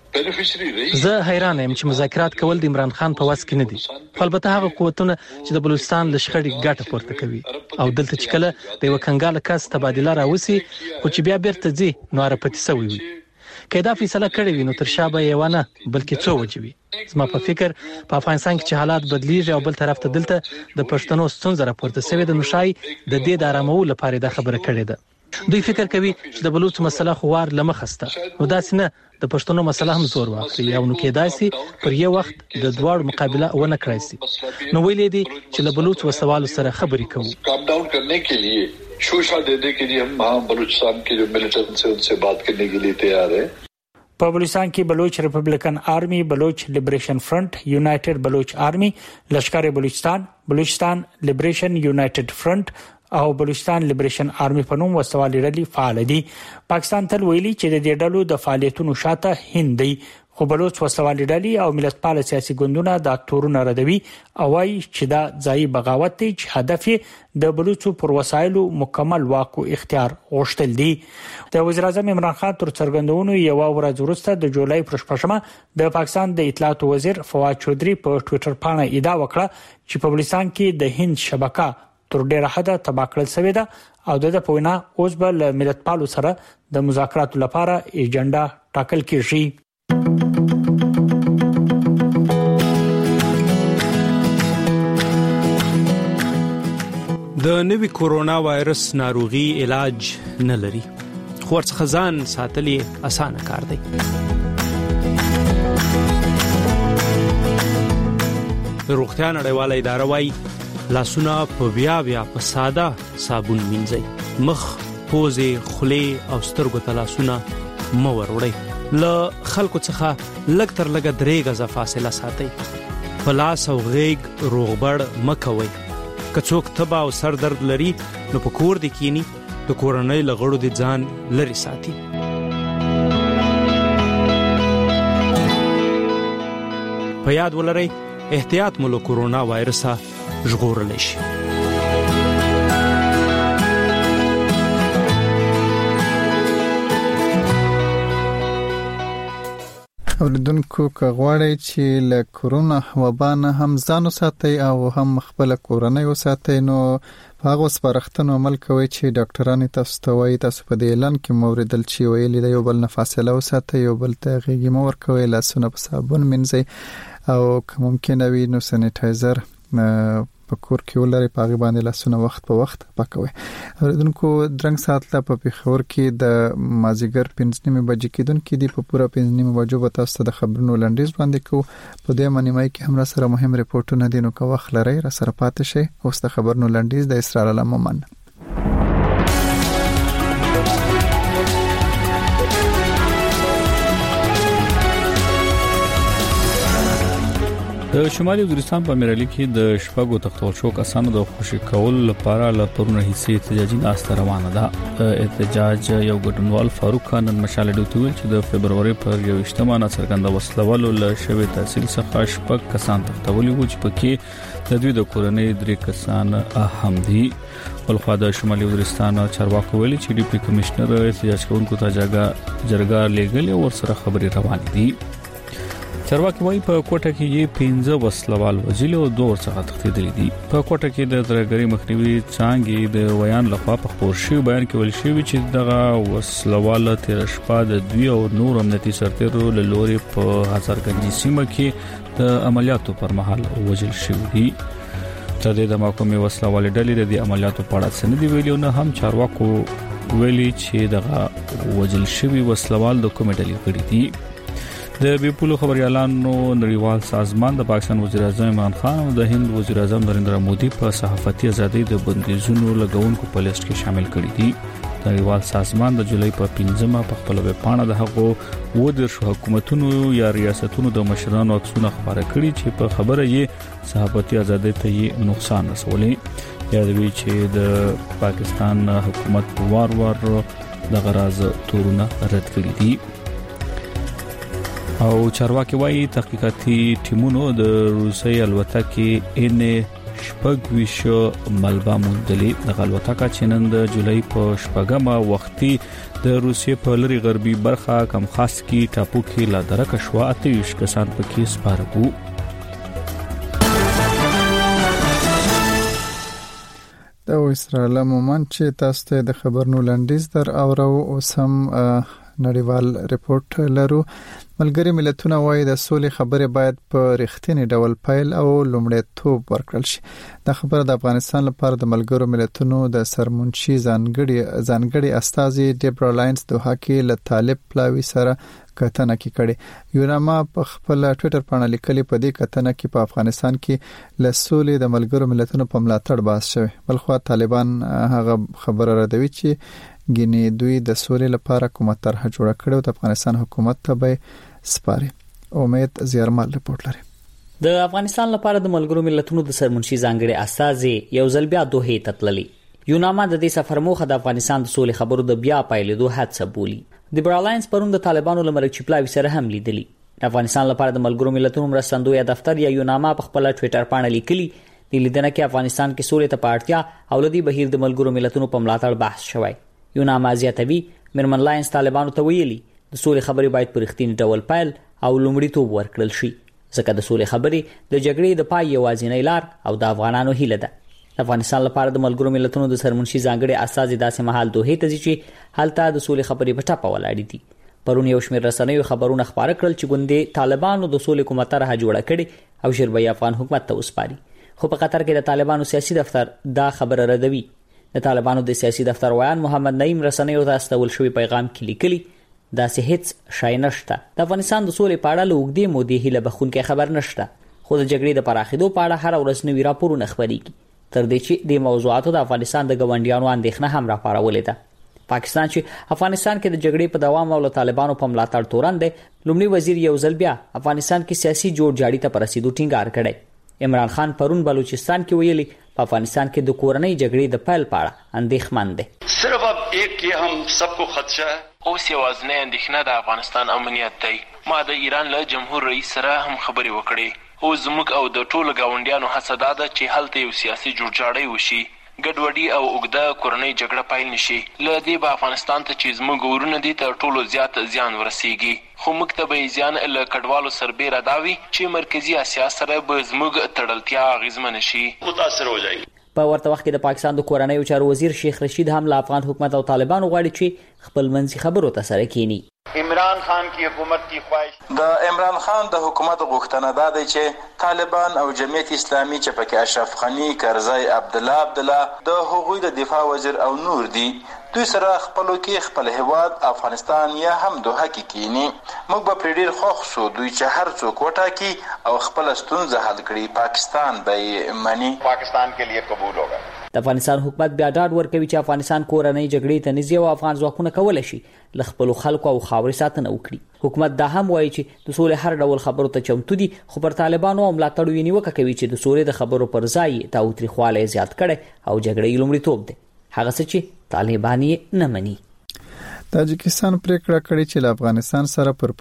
زه حیران یم چې مذاکرات کول د عمران خان په وس کې نه دي. البته هغه قوتونه چې د بلوچستان له شخړې ګټه پورته کوي او دلته چې کله د یو کنګاله کس تبادله راوسی خو چې بیا بیرته ځي نو راپتی سوی وي. کله فیصله کړې وي نو تر شابه یې ونه بلکې څو وجوي. زما په فکر په افغانستان کې چې حالات بدلیږي او بل طرف ته دلته د پښتنو ستونزې راپورته شوی د نشای د دې د آرامولو لپاره د خبره کړې ده. دوی فکر کوي چې د بلوچ مسله خوار لمخسته نو داسې نه د پښتنو مسله هم زور واخلي او نو کې داسې پر یو وخت د دوړ مقابله ونه کړی سي. نو ویلې دي چې له بلوچ وسوالو سره خبرې کوو. کام ډاون کرنے کے لیے شوشا دینے کے لیے ہم بلوچستان کے جو ملیٹنٹس ہیں ان سے بات کرنے کے لیے تیار ہیں. په بلوچستان کې بلوچ ریپبلیکن آرمی، بلوچ لیبریشن فرنٹ، یونایټډ بلوچ آرمی، لشکر بلوچستان، بلوچستان لیبریشن یونایټډ فرنٹ او بلوچستان لیبریشن آرمی په نوم وسوالي ډلې فعال دي. پاکستان تل ویلي چې د دې ډلو د فعالیتونو شاته هند دی، خو بلوچ وسوالي ډلې او ملتپال سیاسي ګوندونه دا تورونه ردوي او وايي چې دا ځای بغاوت دی چې هدف یې د بلوچو پر وسایلو مکمل واک او اختیار غوښتل دي. د وزیر اعظم عمران خان تر څرګندونو یو ورځ وروسته د جولای پر 8مه د پاکستان د اطلاعات وزیر فواد چودري په ټوئیټر باندې ادعا وکړه چې په بلوچستان کې د هند شبکه تر ډیره حده تباه کړل شوې ده او د په وینا اوس به له ملتپالو سره د مذاکراتو لپاره ایجنډا ټاکل کیږي. د نوي کورونا وایرس ناروغي علاج نه لري، خو ورڅخه ځان ساتل اسانه کار دی. روغتیا نړیواله اداره وايي لاسونه په بیا په ساده صابون مینځئ. مخ، پوزې، خولې او سترګو ته لاسونه مه وروړئ. له خلکو څخه لږ تر لږه 3 غزه فاصله ساتئ. په لاس او غیږ روغبړ مه کوئ. که څوک تبه او سر درد لري نو په کور دې کینی، د کورنۍ له غړو دې ځان لرې ساتي. په یاد ولرئ احتیاط مو له کورونا وایرسه ژغورلی شي. اوریدونکو که غواړئ چې له کورونا وبا نه هم ځان وساتئ او هم خپل کورنۍ وساتئ نو هغه سپارښتنو عمل کوئ چې ډاکټران تاسو ته وایي. تاسو په دې اعلان کې موریدل چې ویلي د یو بل نه فاصله وساتئ، یو بل ته غېږ مه ورکوئ، لاسونه په صابون مینځئ او که ممکنه وي نو سینیټایزر په کور کې ولري، په هغه باندې لاسونه وخت په وخت پاکوي. اوریدونکو درنګ ساعت لا په پیښور کې د مازیګر 5:30 بجې کېدونکې دی. په پوره 5:30 بجو به تاسو د خبرونو لنډیز باندې کو. په دې منیمای کې هم سره مهم ریپورتونه دي نو که وخت لري را سره پاتې شي. اوس د خبرونو لنډیز د اسرار علم مومن. د شمالي وزیرستان په میرالي کې د شپږو تختول شو کسانو د خوشي کول لپاره له پرونه حصے احتجاجي ناسته روانه ده. احتجاج یو ګډونوال فاروق خان مشال ډوتول چې د فبرवरी پر یو اجتماع څرګنده وسلوالو له شوی تحصیل څخه شپږ کسان تختولي وو چې پکې د دوی د کورنۍ 3 کسان اهم دي. ولخوا د شمالي وزیرستان چارواکو ویلي چې ډیپټي کمشنر احتجاج کوونکو ته جرګه لېږلې او ورسره خبري روانې دي. چارواکي وايي په کوټه کې یې 15 وسلوال وژلي او 2 ورڅخه تښتېدلي دي. په کوټه کې د ترګری مخنیوي څانګې د ویان لخوا په خبر شوی بیان کې ویل شوی چې دغه وسلوال تیر شپه د دوی او نور امنیتي سرتیرو له لوري په هزارګنجي سیمه کې د عملیاتو پر مهال وژل شوی دي. تر دې د محکمې وسلوال ډلې د عملیاتو په اړه څه نه دی ویلي، نه هم چارواکو ویلي چې دغه وژل شوی وسلوال د کومې ډلې غړي دي. د بیپولو خبريالانو نړیوال سازمان د پاکستان وزیر اعظم عمران خان او د هند وزیر اعظم نریندرا مودي په صحافتي ازادۍ د بندیزونو لګونکو په لیست کې شامل کړي دي. نړیوال سازمان د جولای په 15مه په خپل ویب پاڼه د هغو ودر حکومتونو یا ریاستونو د مشرانو عکسونه خبره کړي چې په خبره یې صحافتي ازادۍ ته نقصان رسولي. یادوي چې د پاکستان حکومت وار د غراز تورونه رد کړي دي. او چارواکي وايي تحقیقاتي ټیمونو د روسي الوتکې ان شپږویشو ملبا موندلې. د الوتکه چې نن د جولای په 8مه وختي د روسیې په لری غربي برخه کمخاسکی ټاپو کې لا درکه شو. 28 کسان پکې سپاره وو. د اسرائیل مومن چې تاسو ته د خبرونو لنډیز در اورو اوس هم نړیوال ریپورت لرو. ملګری ملتونه وايي د سولې خبرې باید په رښتینی ډول پایل او لومړیتوب ورکړل شي. دا خبره د افغانستان لپاره د ملګرو ملتونو د سرمنشي ځانګړي استازي ډیبرا لاینز دوحه کې له طالب پلاوی سره کتنه کړې. یوناما په خپل ټوئیټر باندې لیکلي په دې کتنه کې په افغانستان کې له سولې د ملګرو ملتونو په ملاتړ بحث شوی. بلخو طالبان هغه خبره ردوي چې ګینه دوی د سولې لپاره کومه طرح جوړه کړې او د افغانستان حکومت ته به سپاري. امید زیارمل رپورت لري. د افغانستان لپاره د ملګرو ملتونو د سرمنشي ځانګړي استازي یو ځل بیا دوه تتللي. یوناما د دې سفر موخه د افغانستان د سولې خبرو د بیا پایلېدو هڅه بولي. د برالانس پرون د طالبانو لمرک چپلاوي سره هم لیدلی. د افغانستان لپاره د ملګرو ملتونو مرستندوی دفتر یا یوناما په خپل ټوئیټر باندې لیکلي د لیدنه کې افغانستان کې سولې ته پارتیا او لدی بهیر د ملګرو ملتونو په ملاتړ بحث شوی. یوناما زیاتوي مرمن لاینز طالبانو ته ویلي د سولې خبرې باید په رښتینی ډول پایل او لومړیتوب ورکړل شي، ځکه د سولې خبرې د جګړې د پای یوازینۍ لار او د افغانانو هیله ده. افغانستان لپاره د ملګرو ملتونو د سرمنشي ځانګړي استازي داسې مهال دوه ته ځي چې هلته د سولې خبرې په ټاپه ولاړې دي. پرون یو شمېر رسنیو خبرونه خبره کړل چې ګوندې طالبانو د سولې کومه طرحه جوړه کړې او ژر به افغان حکومت ته وسپاري. خو په قطر کې د طالبانو سیاسي دفتر دا خبره ردوي. د طالبانو د سیاسي دفتر ویان محمد نعیم رسنیو ته استول شوی پیغام کې لیکلي دا سه هیڅ شای نشته. د افغانستان د سولې په اړه لوګدې مودې هیله بخونکې خبر نشته، خو د جګړې د پراخېدو په اړه هر ورځ نوي راپورونه خپرېږي تر دې چې د موضوعاتو د افغانستان د ګاونډیانو اندېښنه هم راپارولې ده. پاکستان چې افغانستان کې د جګړې په دوام او له طالبانو په ملاتړ تورن دی، لومړي وزیر یو ځل بیا افغانستان کې سیاسي جوړ جاړي ته پرسیدو ټینګار کړی. عمران خان پرون بلوچستان کې ویلي په افغانستان کې د کورنۍ جګړې د پیل په اړه اندېښمن دی. صرف اب ایک یہ हम सबको خدشه है اوس یوازینی اندېښنه د افغانستان امنیت دی. ما د ایران له جمهور رئیس سره هم خبرې وکړې. او زموږ او د ټولو ګاونډیانو هڅه ده چې هلته یو سیاسي جوړجاړی وشي، ګډوډي او اوږده کورنۍ جګړه پیل نشي. له دې به افغانستان ته چې زموږ ورونه دي تر ټولو زیات زیان ورسیږي. خو موږ ته به زیان له کډوالو سربېره دا وي چې مرکزي اسیا سره به زموږ تړلتیا اغېزمنه شي، متاثر هو جایي. په ورته وخت کې د پاکستان د کورنۍ چارو وزیر شیخ رشید هم له افغان حکومت او طالبانو غواړي چې خپل منځي خبرو ته سره کینی. عمران خان کی حکومت کی خواهش د عمران خان د حکومت غوښتنه ده چې طالبان او جمعیت اسلامي چې پکې اشرف غنی، کرزی، عبدالله د هغوی د دفاع وزیر او نور دي، دوی سره خپلو کې خپل هیواد افغانستان یا هم دوحه کې کینی. موږ به پرې ډېر خوښ سو دوی چې هر څوک وټاکي او خپل ستونزه حل کړي، پاکستان به یې مني. پاکستان کے لیے قبول ہوگا. د افغانستان حکومت بیا ډاډ ورکوي چې افغانستان کورنۍ جګړې ته نږدې او افغان ځواکونه کولی شي له خپلو خلکو او خاورې ساتنه وکړي. حکومت دا هم وایي چې د سولې هر ډول خبرو ته چمتو دي، خو پر طالبانو او ملاتړو یې نیوکه کوي چې د سولې د خبرو پر ځای تاوتریخوالی زیات کړی او جګړې یې لومړیتوب دی، هغه څه چې طالبان یې نه مني. تاجکستان پریکړه کړې چې له افغانستان سره پر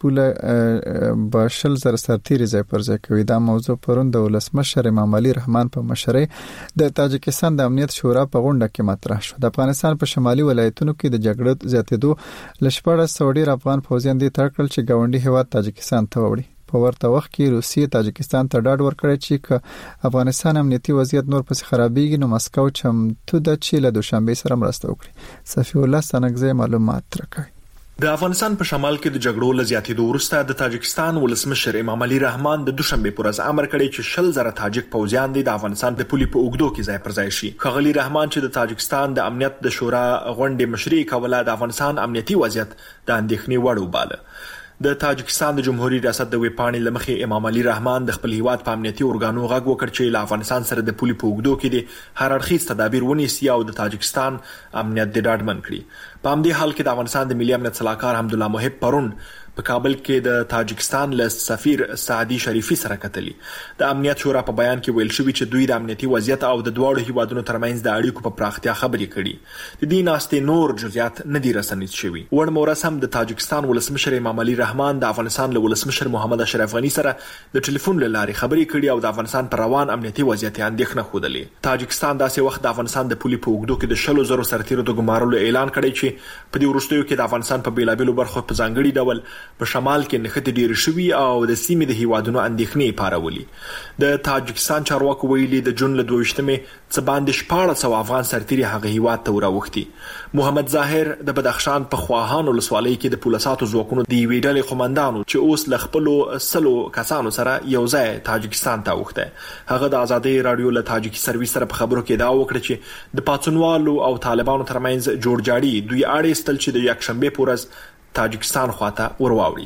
پوله به 100,000 سرتیري ځای پر ځای کوي. دا موضوع پرون د ولسمشر امام علي رحمان په مشرۍ د تاجکستان د امنیت شورا په غونډه کې مطرح شو. د افغانستان په شمالي ولایتونو کې د جګړې زیاتېدو لشپړه سعودي افغان فوجیان دي تر کړل چې گاونډي هیواد تاجکستان ته وړي. په ورته وخت کې روسیې تاجکستان ته ډاډ ورکړی چې که افغانستان امنیتي وضعیت نور پسې خرابېږي نو مسکو چمتو ده چې له دوشنبه سره مرسته وکړي. صفی الله ستانکزی معلومات راکړي. د افغانستان په شمال کې د جګړو له زیاتېدو وروسته د تاجکستان ولسمشر امام علي رحمان د دوشنبه پر ورځ امر کړی چې 100,000 تاجک پوځیان د افغانستان د پولې په اوږدو کې ځای پر ځای شي. ښاغلي رحمان چې د تاجکستان د امنیت د شورا غونډې مشري کوله د افغانستان امنیتي وضعیت د اندېښنې وړ وباله. د تاجکستان د جمهوریت ریاست د ویپاڼې لمخې امام علي رحمان د خپل هیواد په امنیتي اورګانو غږ وکړ چې له افغانستان سره د پولې په اوږدو کې د هر اړخیز تدابیر ونیسي او د تاجکستان امنیت د ډاډمن کړي. په همدې حال کې د افغانستان د ملي امنیت صلاحکار حمدالله محب پرون په کابل کې د تاجکستان له سفیر سعدي شریفي سره کتلي. د امنیت شورا په بیان کې ویل شوی چې دوی د امنیتي وضعیت او د دواړو هیوادونو ترمنځ د اړیکو په پراختیا خبرې کړي. د دې ناستې نور جزئیات نه دي رسنیز شوي. وړ مورس هم د تاجکستان ولسمشر امام علي رحمان د افغانستان له ولسمشر محمد اشرف غني سره د ټلیفون له لارې خبرې کړي او د افغانستان پر روان امنیتي وضعیت اندېښنه خوده. تاجکستان داسې وخت د افغانستان د پولې په اوږدو کې د 100,000 سرتیرو د ګمارلو اعلان کړی چې په دې وروستیو کې د افغانستان په بیلابېلو برخو په ځانګړي ډول په شمال کې نښتې ډېرې شوي او د سیمې د هیوادونو اندېښنې پارولي. د تاجکستان چارواکو ویلي د جون له 22 څه باندې 1400 افغان سرتیري هغه هیواد ته وراوښتي. محمد ظاهر د بدخشان په خواهان ولسوالۍ کې د پولیساتو ځواکونو د یوې ډلې قومندانو چې اوس له خپلو 100 کسانو سره یو ځای تاجکستان ته اوښتی. هغه د ازادۍ رادیو له تاجکي سرویس سره په خبرو کې دا وکړه چې د پاڅونوالو او طالبانو ترمنځ جوړجاړي دوی اړ ایستل چې د یکشنبه په ورځ تاجکستان خواته ورواوړي.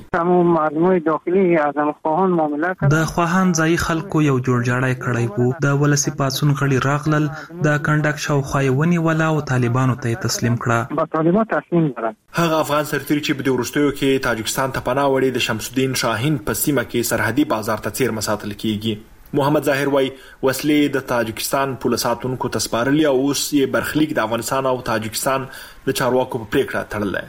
د خواهان ځای خلکو یو جوړجاړی کړی وو. د ولسی پاڅون غړي راغلل، د کنډک شاوخوا ونیوله او طالبانو ته تسلیم کړه. هغه افغان سرتیري چې په دې وروستیو کې تاجکستان ته پناه وړي د شمس الدین شاهین په سیمه کې سرحدي بازار ته څیر مساتل کیږي. محمد ظاهر وای وسلې د تاجکستان پولیساتونکو ته سپارلې او اوس یې برخلیک د افغانستان او تاجکستان د چارواکو په پریکړه تړلی.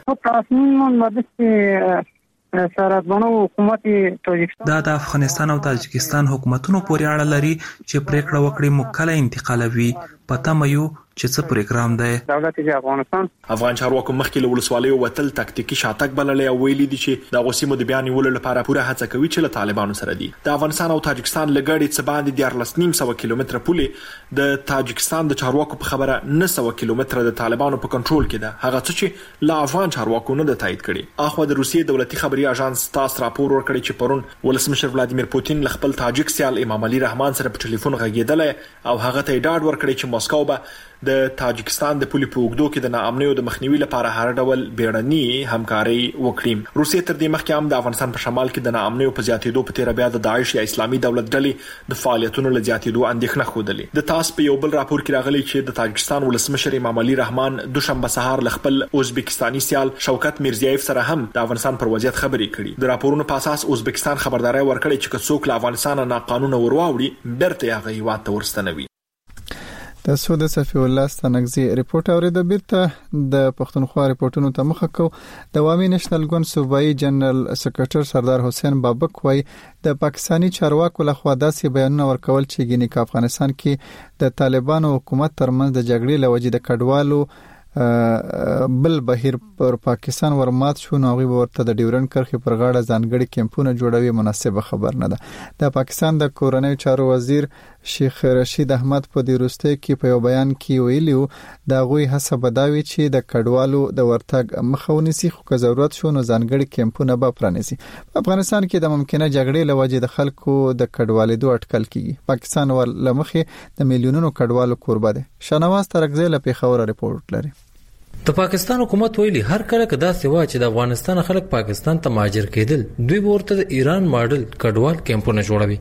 دا د افغانستان او تاجکستان حکومتونو پورې اړه لري چې پریکړه وکړي موږ کله انتقالوي. پته مې یو چې څه پروګرام دی. دولت د افغان چارواکو مخکې له ولسوالیو وتل تکتیکي شاتګ بللی او ویلي دي چې د غوسیمو د بیان نیولو لپاره پوره هڅه کوي چې له طالبانو سره دي. د افغانستان او تاجکستان لګړې څه باندې 14,900 کیلومتره پولې د تاجکستان د چارواکو په خبره 900 کیلومتره د طالبانو په کنټرول کې ده. هغه څه چې له افغان چارواکو نه د تایید کړي. اخو د روسیې دولتي خبري اژانس تاس راپور ورکړی چې پرون ولسمشر ولادیمیر پوتین له خپل تاجک سیال امام علي رحمان سره په ټلیفون غږېدل او هغه ته ډاډ ورکړی چې مسکو به د تاجکستان د پولې په اوږدو کې د ناامنۍ او د مخنیوي لپاره هر ډول بیړني همکاري وکړي. روسیې تر دې مخکې هم د افغانستان په شمال کې د ناامنۍ په زیاتېدو په تیر بیا د داعش یا اسلامي دولت ډلې د فعالیتونو له زیاتېدو اندېښنه خوده. د تاس په یو بل راپور کې راغلی چې د تاجکستان ولسمشر امام علي رحمان دوشنبه سهار له خپل ازبکستاني سیال شوکت میرزیایف سره هم د افغانستان پر وضعیت خبرې کړي. د راپورونو په اساس ازبکستان خبرداري ورکړي چې څوک له افغانستان نه قانون ورواوړي برته هغه هیواد ته ورستنوي. د سود صفی الله ستانکزی ریپورت اوریده بیرته د پښتونخوا ریپورتونو ته مخه کو. د عوامي نېشنل ګوند صوبایي جنرال سکرټر سردار حسین بابک وای د پاکستانی چارواکو لخوا داسې بیانونه ورکول چې ګینه په افغانستان کې د طالبانو حکومت ترمنځ د جګړې لوجې د کډوالو بل بهیر پر پاکستان ورمات شو نو غوي ورته د ډیورن کرخي پر غاړه ځانګړي کمپونه جوړوي مناسبه خبر نه ده. د پاکستان د کورنۍ چارو وزیر شیخ رشید احمد په دې وروسته کې په یو بیان کې ویلیو دا غوي هڅه بداوي چې د کډوالو د ورتګ مخاوني سي خو که ضرورت شو نو ځانګړي کمپونه به پرانیسي. په افغانستان کې د ممکنه جګړې لوجې د خلکو د کډوالېدو اټکل کیږي. پاکستان ولمخه د میلیونونو کډوالو قربا ده. شنواز ترکزی له پیښور ریپورت لري. د پاکستان حکومت ویلي هر کله کدا سیوا چې د افغانستان خلک پاکستان ته مهاجر کېدل دوی ورته د ایران ماډل کډوال کمپونه جوړوي.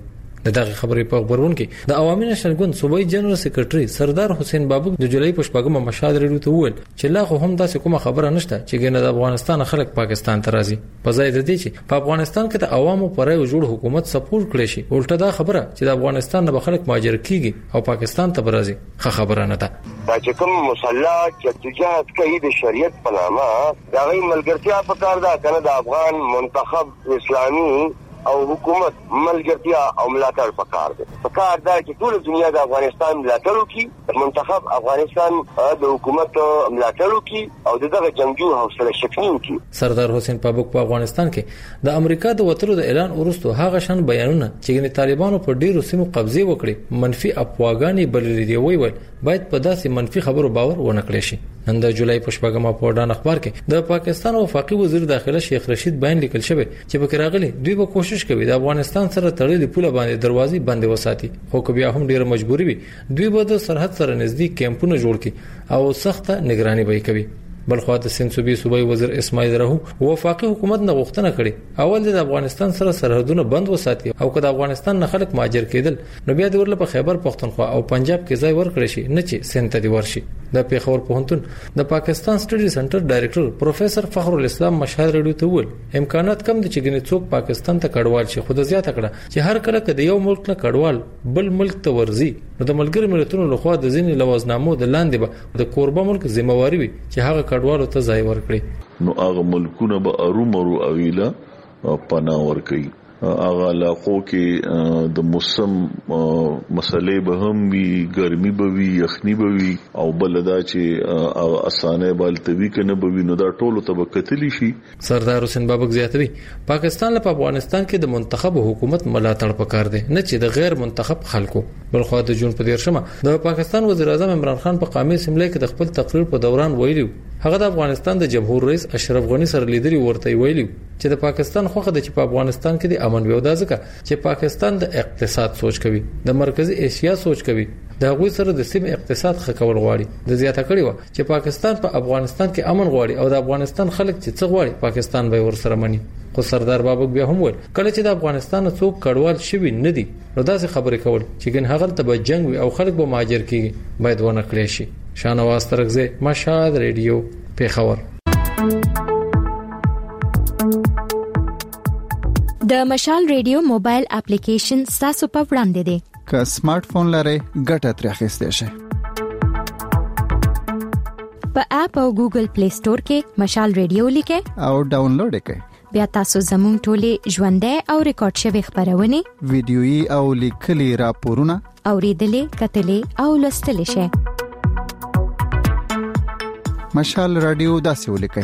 د دغه خبرې په خبرون کې د عوامي نېشنل ګوند صوبایي جنرال سیکریټري سردار حسین بابک د جولای په شپږمه مشال ریډیو ته وویل چې لا خو هم داسې کومه خبره نشته چې ګنه د افغانستان خلک پاکستان ته راځي. په ځای د دې چې په افغانستان کې د عوامو پر یو جوړ حکومت سپورټ کړي شي الټه دا خبره چې د افغانستان نه خلک مهاجر کیږي او پاکستان ته راځي خبره نه ده. دا چې کوم مسلح جدوجہد کوي د شریعت په نامه دا غي ملګرتیا په کار ده کنه د افغان منتخب اسلامي او حکومت ملګرتیا او ملاتړ پکار دي. پکار دا چې ټول دنیا د افغانستان ملاتړ وکړي، منتخب افغانستان د حکومت ملاتړ وکړي او دغه جنگجو حوصله شکنی وکړي. سردار حسین بابک په افغانستان کې د امریکا د وتلو د اعلان وروسته هغه شان بیانونه چې طالبانو په ډیرو سیمو قبضه وکړي منفي افواګانی بلل دی ویل باید په داسې منفي خبرو باور ونه کړی شي. نن د جولای په شپږمه په ډان اخبار کې د پاکستان وفاقي وزیر داخله شیخ رشید بیان لیکل شوی چې په راغلي دوی به کوشش کوي د افغانستان سره تړلې پوله باندې دروازې بندې وساتي، خو که بیا هم ډیره مجبوري وي دوی به د سرحد سره نږدې کیمپونه جوړ کړي او سخته نگراني به کوي. بلخو د سند صوبایي وزیر اسماعیل رهو وفاقي حکومت نه غوښتنه کړې اول د افغانستان سره سرحدونه بند وساتي او که د افغانستان نه خلک مهاجر کېدل نو بیا د ورله په خیبر پختونخوا او پنجاب کې ځای ورکړي شي نه چې سند ته دی ورشي. د پیښور پوهنتون د پاکستان سټډي سنټر ډایریکټر پروفیسور فخر الاسلام مشهد ریډیو ته وویل امکانات کم دي چې ګنې څوک پاکستان ته کډوال شي، خو د زیاته کړه چې هر کله چې یو ملک نه کډوال بل ملک ته ورزي نو د ملګری ملتونو لخوا د ځینې لوازنامو د لاندې به د کوربه ملک ذمہواری وي چې هغه کډوالو ته ځای ورکړي. نو هغه ملکونه به ارومرو اویلا پناه ورکړي. هغه علاقو کې د موسم مسلې به هم وي، ګرمي به وي، یخني به وي او بلدا چې اسانه بالتوي کنه به وي نو دا ټولو ته وکتلی شي. سردار حسین بابک زیاتوي پاکستان له افغانستان کې د منتخب حکومت ملاتړ پکار دی نه چې د غیر منتخب خلکو. بلخو د جون په 13 د پاکستان وزیر اعظم عمران خان په قومي اسمبلی کې د خپل تقریر په دوران ویلي هغه د افغانستان د جمهور رئیس اشرف غنی سره لیدري ورته ویلي چې د پاکستان خوخه د چې په افغانستان کې د امن ویو ځکه چې پاکستان د اقتصاد سوچ کوي، د مرکزی ایشیا سوچ کوي، د هغوی سره د سیمه اقتصاد ښه کول غواړي. د زیاته کړي و چې پاکستان په افغانستان کې امن غواړي او د افغانستان خلک چې څه غواړي پاکستان به ورسره مني. خو سردار بابک بیا هم وویل کله چې د افغانستان څوک کډوال شوی نه دي نو داسې خبرې کول چې ګن هغه ته به جنگ وي او خلک به مهاجر کیږي باید ونه کړی شي. شاهنواز ترغزی مشهد ریډیو پیښور. د مشال ریډیو موبایل اپلیکیشن تاسو په وړاندې دی. که سمارټ فون لرئ ګټه ترې اخیستئ شئ. په اپ او ګوګل پلی سٹور کې مشال ریډیو لیکئ او ډاونلوډ کړئ. بیا تاسو زموږ ټولې ژوندۍ او ریکارډ شوی خبرونه ویډیويي او لیکلي راپورونه اوریدلې کتلې او لوستلې شئ. مشال رادیو داسې ولیکئ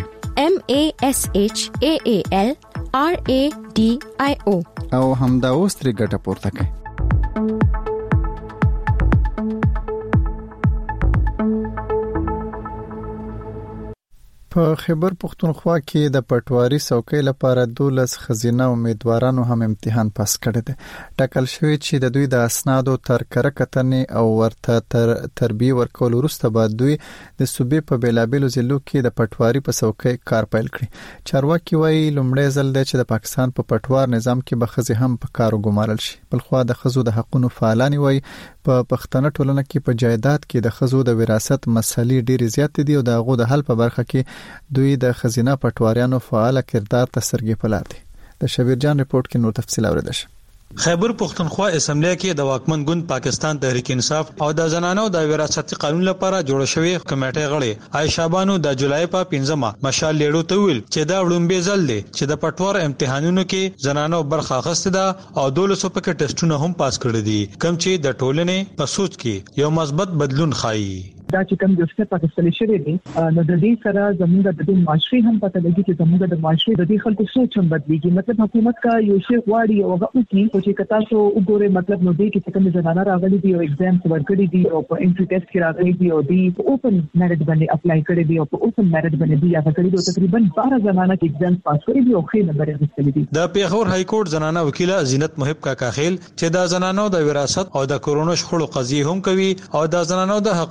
MASHAAL RADIO او همدا اوس ترې ګټه پورته کړئ. په خیبر پختونخوا کې د پټواري څوکۍ لپاره 12 خزینه امیدوارانو هم امتحان پاس کړی دی. ټاکل شوی چې د دوی د اسنادو تر کره کتنې او ورته تربیه ورکول وروسته بعد دوی د صوبې په بیلابیلو ضلعو کې د پټواري په څوکۍ کار پیل کړي. چارواکي وایي لومړی ځل دی چې د پاکستان په پټوار نظام کې به ښځې هم په کار وګمارل شي. بلخو د ښځو د حقوقو فعالان وایي په پښتنه ټولنه کې په جایداد کې د ښځو د وراثت مسلې ډېرې زیات دي او د هغو د حل په برخه کې دوی د خزینه پټواریانو فعال کردار ته سرګي پلار دي. د شبیر جان رپورت کې نور تفصیل اوریدل شي. خیبر پختونخوا اسمبلی کې د واکمن ګوند پاکستان تحریک انصاف او د زنانو د وراثت قانون لپاره جوړ شوی کمیټه غړي عائشہ بانو د جولای په 15مه مشال لیډو ته ویل چې دا وړاندې ځل دی چې د پټوار امتحانونو کې زنانو برخه اخیسته ده او 200 پکې ټیسټونه هم پاس کړي دي کوم چې د ټولنې په سوچ کې یو مثبت بدلون ښایي. دا چې کوم د سټپ اخیستل شوی دی نو د دې سره زموږ د معاشري هم پته لګي چې زموږ د معاشري د دې خلکو سوچ هم بدلېږي. مطلب حکومت کا یو شی غواړي او هغه وکړي چې کتا سو وګوره مطلب نو دې کې کوم زنانه راغلي دي او ایگزام ورکړي دي او په انټری ټیسټ کې راغلي دي او دې په اوپن میرټ باندې اپلای کړي دي او په اوپن میرټ باندې دي هغه کړي دي تقریبا 12 زنانه کې ایگزام پاس کړي دي او خې نمبر اخیستل دي. د پیښور های کورټ زنانه وکیله زینت محب کاکا خیل چې د زنانو د وراثت او د کورونو شخړو قضیه هم کوي او د زنانو د حقوقو لپاره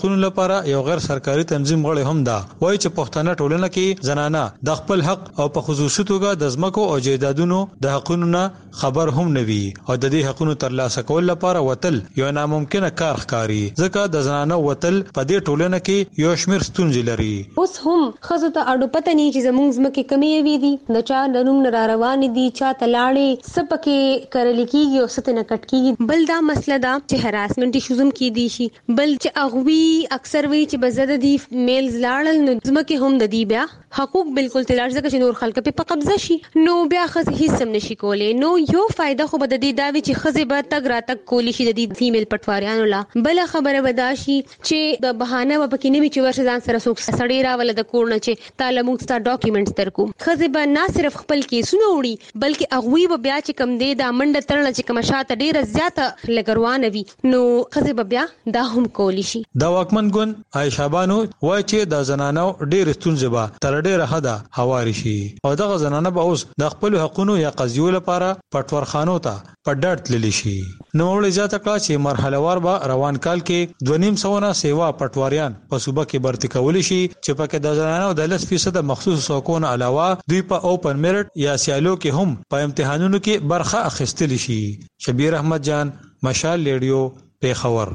لپاره یو غیر سرکاري تنظیم غړي هم ده. وایي چې پښتانه ټولنه کې زنانه د خپل حق او په خصوصي توګه د ځمکو او جایدادونو د حقونو نه خبر هم نه وي او د دې حقونو ترلاسه کول لپاره وتل یو ناممکنه کار ښکاري ځکه د زنانه وتل په دې ټولنه کې یو شمېر ستونزې لري. اوس هم خزو ته اډو پته نه چې زموږ ځمکې کمی وي دي د چا نوم نه روان دي چا تلاړې سپکه کرل کیږي او ستنه کټ کیږي. بل دا مسله دا چې هراسمنت ایشوز هم کی دي شي بل چې اغوي اکثر وی چې بزده دي میلز لاړل نو ځمکې هم د دي بیا حقوق بالکل تلاړ ځکه چې نور خلک په قبضه شي نو بیا خزه هیڅ هم نشي کولای. نو یو فائدہ خو بد دي دا وی چې خزه به تک را تک کولی شي د دې فیمیل پټواریانو لا. بل خبره بداشي چې د بهانه و پکې نه وی چې ورشه ځان سره څوک سړی راول د کور نه چې تعالی موږ ته ډاکومېنټس ترکو. خزه به نه صرف خپل کیسونه وړي بلکې اغوی به بیا چې کم دی د منډه ترنه چې کوم شاته ډیره زیاته لګروانه وي نو خزه به بیا دا هم کولی شي. دا واکمن ګوند عائشہ بانو وایي چې د زنانو ډیر ستونزې به تر ډیره حده هواري شي او دغه زنانه به اوس د خپل حقوقو یا قضیو لپاره پټورخانو ته په ډاډ تللی شي. نو ولې ځاته کړه چې مرحله وار به روان کال کې 2.5 سیوا پټواریان په صوبه کې برتی کولی شي چې پکې د زنانو د 10% مخصوص حقوقونه علاوه دوی په اوپن میرټ یا سیالو کې هم په امتحانونو کې برخه اخیستلی شي. شبیر احمد جان، مشال ریډیو، پیښور.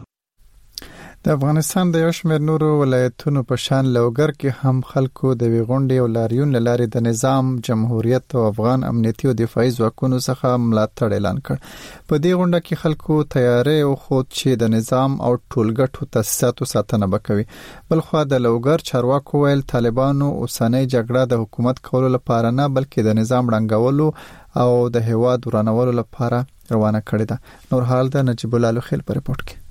د افغانستان د یو شمېر نورو ولایتونو په شان لوګر کې هم خلکو د ویغونډې او لاریون لارې د نظام، جمهوریت او افغان امنیتي او دفاعي ځواکونو څخه ملاتړ اعلان کړ. په دې غونډه کې خلکو تیاری او خود چې د نظام او ټولګټو تاسیساتو ساتنه وکوي. بلخو د لوګر چارواکو ویل طالبانو اوسنۍ جګړه د حکومت کولو لپاره نه بلکې د نظام ړنګولو او د هیواد ورانولو لپاره روانه کړې ده. نور حال د نجیب الله لوخیل په رپورت کې.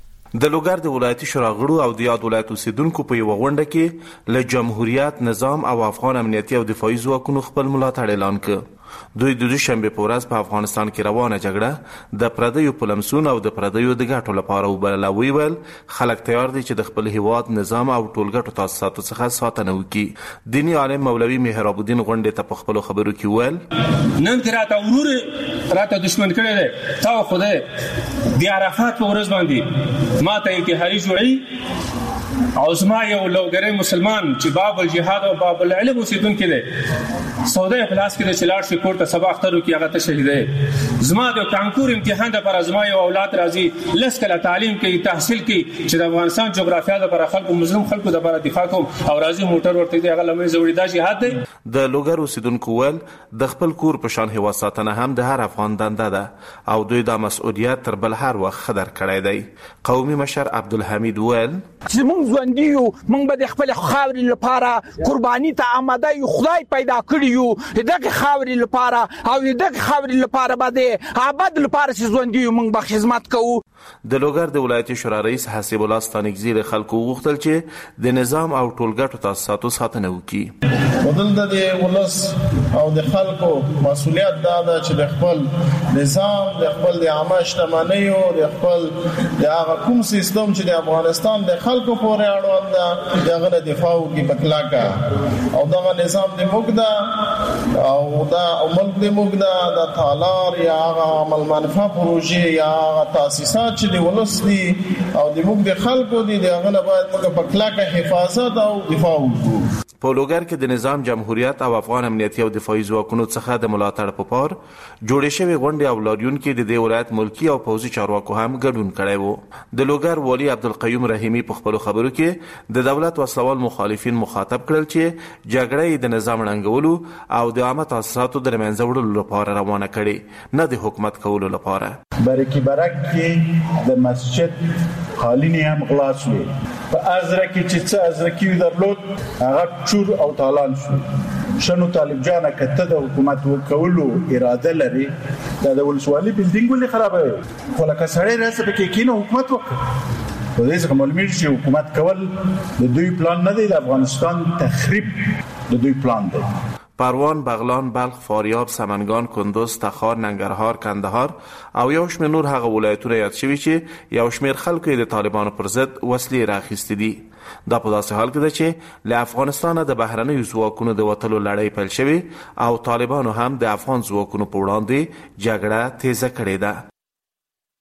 د لوګر د ولایتي شورا غړو او د یاد ولایت اوسیدونکو په یو غونډه کې له جمهوریت، نظام او افغان امنیتي او دفاعي ځواکونو خپل ملاتړ اعلان کړ. دوی د دوشنبه په ورځ په افغانستان کې روانه جګړه د پردیو په لمسون او د پردیو د ګټو لپاره وبلله. ویل خلک تیار دي چې د خپل هیواد نظام او ټولګټو تاسیساتو څخه ساتنه وکړي. دینی عالم مولوي مهراب الدین غونډه ته په خپل خبرو کې ویل نن راته ورور راته دشمن کړي دي تا خدای د عرفات په ورځ باندې ما ته انتحاري جوړي او زما یو لوګری مسلمان چې باب الجهاد او باب العلم اوسیدونکو دی سوده خلاص کړي چې لاړ شي کور ته سبا اخترو کې هغه ته شهیدای. زما د کانکور امتحان لپاره زما یو اولاد راځي لس کله تعلیم کوي تحصیل کوي چې د افغانستان جغرافیا لپاره خلکو مسلم خلکو لپاره دفاع کوم او راځي موټر ورته دی هغه لمې زوړی دا جهاد دی. د لوګر اوسیدونکو ول د خپل کور په شان هوا ساتنه هم د هر افغان دنده ده او دوی د مسؤلیت تر بل هر وخت خدر کړی دی. قومي مشر عبدالحمید ول چې موږ ژوندیو موږ به د خپل خاورې لپاره قرباني ته آماده یو. خدای پیدا کړی یو دغه خاورې لپاره او دغه خاورې لپاره باندې آباد لپاره چې ژوندیو موږ به خدمت کوو. د لوګر د ولایتي شورا رئیس حسیب الله ستانکزی له خلکو غوښتل چې د نظام او ټولګټو تاسیساتو ساتنه وکړي. بدل د ولس او د خلکو مسؤلیت دا ده چې د خپل نظام، د خپل د عامه شتمنۍ او د خپل د هغه کوم سیستم چې د افغانستان د خلکو پورې اړوند ده دغه دفاع وکړي په کلکه. او دغه نظام د موږ ده او دا ملک د موږ ده د تالار یا هغه عمل منفعه پروژې یا هغه تاسیسات چې د ولس دي او د موږ د خلکو دي دغه نه باید موږ په کلکه حفاظت او دفاع وکړو. په لوګر کې د نظام، جمهوریت او افغان امنیتي او دفاعي ځواکونو څخه د ملاتړ په پار جوړې شوې غونډې او لاریون کې د دې ولایت ملکی او پوځي چارواکو هم ګډون کړی وو. د لوګر والي عبدالقیوم رحیمی په خپل خبرو کې د دولت وسلوال مخالفین مخاطب کړل چې جګړه د نظام ړنګولو او د عامه تاسیساتو د منځه وړلو لپاره روانه کړي، نه د حکومت کولو لپاره. برکی برک کې د مسجد خالینی هم غلا شوی په ازره کې چې څه ازرکی درلود هغه چور او تالان شو. شنو طالب جان کته د حکومت وکولو اراده لري د ولسوالي بلډینګ ولې خرابوي خو لکه سړی راځي په کې کینو حکومت وکړي. په دې څخه معلومیږي چې حکومت کول د دوی پلان نه دی، د افغانستان تخریب د دوی پلان دی. پروان، بغلان، بلخ، فاریاب، سمنگان، کندوز، تخار، ننګرهار، کندهار او یو شمېر نور هغه ولایتونه یاد شوي چې یو شمېر خلکو یې د طالبانو پر ضد وسلې راخیستې دي. دا په داسې حال کې ده چې له افغانستانه د بهرنیو ځواکونو د وتلو لړۍ پیل شوې او طالبانو هم د افغان ځواکونو په وړاندې جګړه تیزه کړې ده.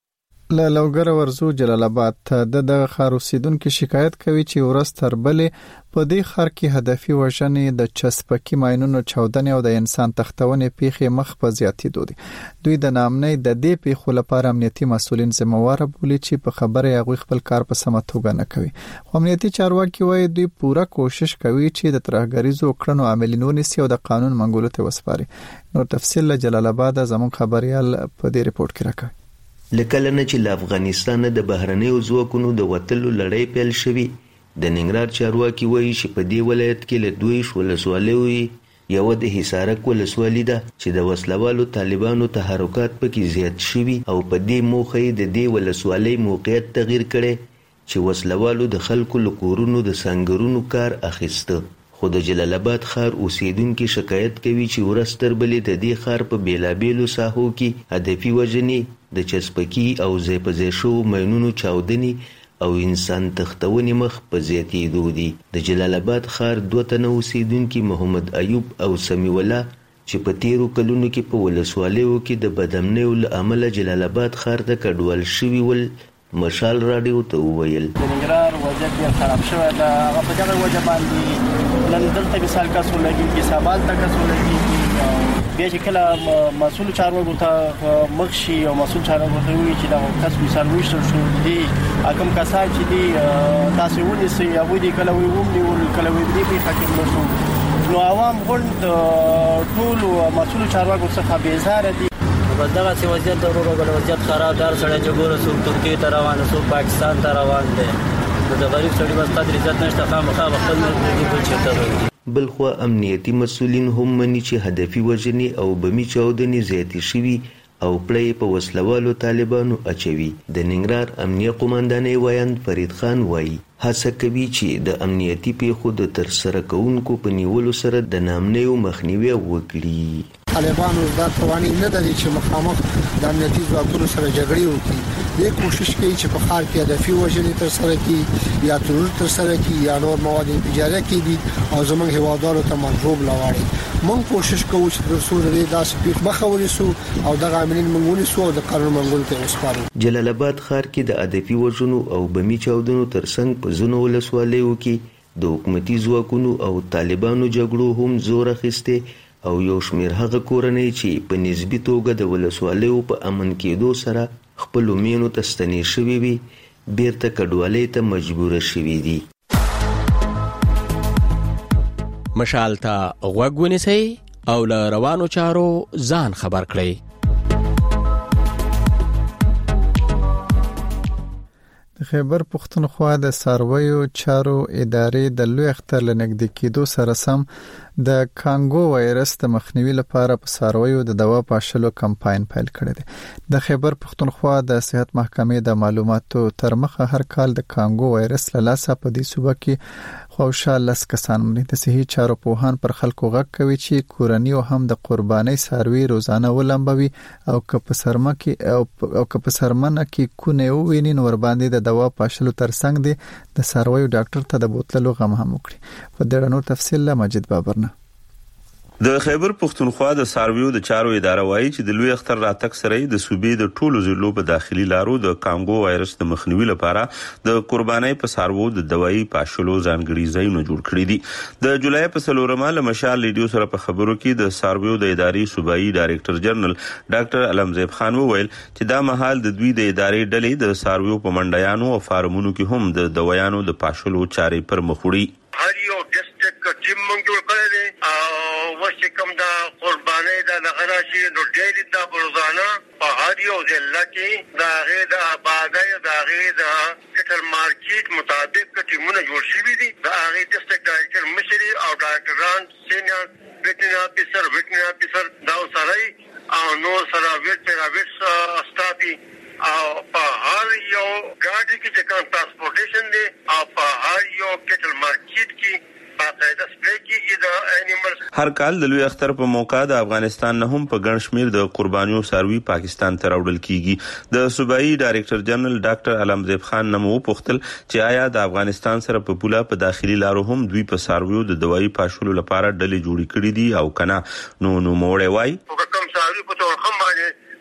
لوګر ورزو جلال آباد ته د خار اوسیدونکو شکایت کوي چې ورځ تر بلې په دې خار کې هدفي وژنې د چسپکي ماينونو چاودنې او د انسان تختونې پیښې مخ په زیاتېدو دي. دوی د نامنۍ د دې پیښو لپاره امنیتي مسولین ذمہوار بولي چې په خبره هغه خپل کار په سمه توګه نه کوي. خو امنیتي چارواکي وایي دوی پوره کوشش کوي چې د ترهګریزو کړنو عاملین ونیسي او د قانون منګولو ته وسپاري. نور تفصیل له جلال آباد زموږ خبريال په دې ریپورت کې راکوي. لکه لنه چې له افغانستان د بهرنیو ځواکونو د وټلو لړۍ پیل شوې، د ننګرهار چارواکي وایي چې په دې ولایت کې له دوی ولسوالیو یو د حصارک ولسوالي ده چې د وسلوالو طالبانو تحرکات پکې زیات شوي او په دې موخه د دې ولسوالۍ موقعیت تغییر کړي چې وسلوالو د خلکو له کورونو د سنگرونو کار اخیسته. خو د جلال آباد خار اوسیدونکو شکایت کوي چې ورستر بلې د دې خار په بیلابیلو ساحو کې هدفي وژنې، د چسپکي او زیپزې شو ماينونو چاودنې او انسان تختونې مخ په زیاتېدو دي. د جلال آباد خار 2 تنه اوسیدونکو محمد ایوب او سمیع الله چې په تیرو کلونو کې په ولسوالیو کې د بدامنیو له امله جلال آباد خار ته کډوال شوي ول، مشال رادیو ته وویل د ننګرهار وضعیت ډېر خراب شوی ده. هغه په دغه وجه باندې نن دلته مثال کسو لګي سابال ته کسو لګي بیا چې کله مسؤل چارواکو ته مخ شي او مسؤل چارواکو ته وایي چې دا کس مثال وشتل شو دي حکم کسان چې دي تاسو ونیسئ هغوی دي کله وی ونیول کله وی دې په حکم نشو نو عوام غوند ټول مسؤل چارواکو څخه بیزاره دي. بس دغه څه وضعیت د ورو وضعیت خراب دار سره جګور سو ترکیه ته روان سو پاکستان ته روان دي. د غریب سړي بس قدر عزت نشته خامخا خپل ملګری په چته. بل خو امنیتي مسولین هم مني چې هدفي وژنې او بمي چاودنې زیاتې شوي او پړې په وسلوالو طالبانو اچوي. د ننګرهار امنیه قومندانې وایند فرید خان وایي هڅه کوي چې د امنیتي پیښو د ترسره کوونکو په نیولو سره د نامنیو مخنیوي وکړي. طالبانو دا تواني نه لري چې مخامخ د امنیتي ځواکونو سره جګړې وکړي. دې کوشش کوي چې په خار کې هدفي وژنې ترسره کړي یا ترور ترسره کړي یا نور مواد انفجاري کړي او زموږ هوادارو ته منظوب لواړي. موږ کوشش کوو چې د رسول الله داسې پیښ مخاوري سو او د عاملین منګونی سو د قانون منګول ته وسپارو. جلال آباد خار کې د هدفي وژنو او بمي چاودنو ترڅنګ په زونو ولسوالیو کې د حکومتي ځواکونو او طالبانو جګړو هم زور اخیسته او یو شمیر هغه کورنۍ چې په نسبی توګه د ولسوالیو په امن کېدو سره خپل مینو ته ستنې شوي وي بیرته کډوالۍ ته مجبور شوي دي. مشال ته غوږ ونیسئ او له روانو چارو ځان خبر کړئ. د خیبر پښتونخوا د څارویو چارو ادارې د لوی اختر لنګد کېدو سره سم د کانګو وایرس د مخنیوي لپاره په څارویو د دوا پاشلو کمپاین پیل کړی دی. د خیبر پښتونخوا د صحت محکمې د معلوماتو تر مخه هر کال د کانګو وایرس له لاسه په دې صوبه کې خوشاله لس کسان مړه. د صحي چارو پوهان پر خلکو غږ کوي چې کورنۍ هم د قرباني څاروي روزانه ولمبوي او که په سرمنه کې کونه ویني نور باندې د دوا پاشلو ترڅنګ دي د څارویو ډاکټر ته د بوتلو غم هم وکړي. په دې نور تفصیل له مجید بابر. د خیبر پښتونخوا د څارویو د چارو اداره وایي چې د لوی اختر راتګ سره د صوبې د ټولو ضلعو په داخلي لارو د کانګو وایرس د مخنیوي لپاره د قرباني په څارویو د دوايي پاشلو ځانګړي ځایونه جوړ کړي دي. د جولای په 4مه له مشال ریډیو سره په خبرو کې د څارویو د ادارې صوبایي ډایریکټر جنرال ډاکټر علمزیب خان وویل چې دا مهال د دوی د ادارې ډلې د څارویو په منډیانو او فارمونو کې هم د دوايانو د پاشلو چارې پر مخ وړي. هر یو ډیسټریکټ ټیم موږ جوړ کړی دی او واسه کوم دا قرباني دا لغرا شي نو ډېر دا روزانه په هر یو ضلع کې دا غي د آبادی دا غي د کټل مارکیټ مطابق ټیمونه جوړ شوي دي. دا غي ډیسټریکټ ډایریکټر مشري او ډاکټران سینیئر ویټرینری افیسر دا سره او نو سره ویټ سټافي او په هر یو ګاډي کې چې کوم ټرانسپورټیشن دی او په هر یو کټل مارکیټ کې باقاعده سپری کېږي د انیملز. هر کال د لوی اختر په موقع د افغانستان نه هم په ګڼ شمیر د قربانیو څاروي پاکستان ته راوړل کیږي. د صوبایي ډایریکټر جنرال ډاکټر علمزیب خان نمو پوښتل چې آیا د افغانستان سره په پوله په داخلي لارو هم دوی په څارویو د دوايي پاشلو لپاره ډلې جوړې کړې دي او کنه. نو موړې وای کوم څاروي په تور خم باندې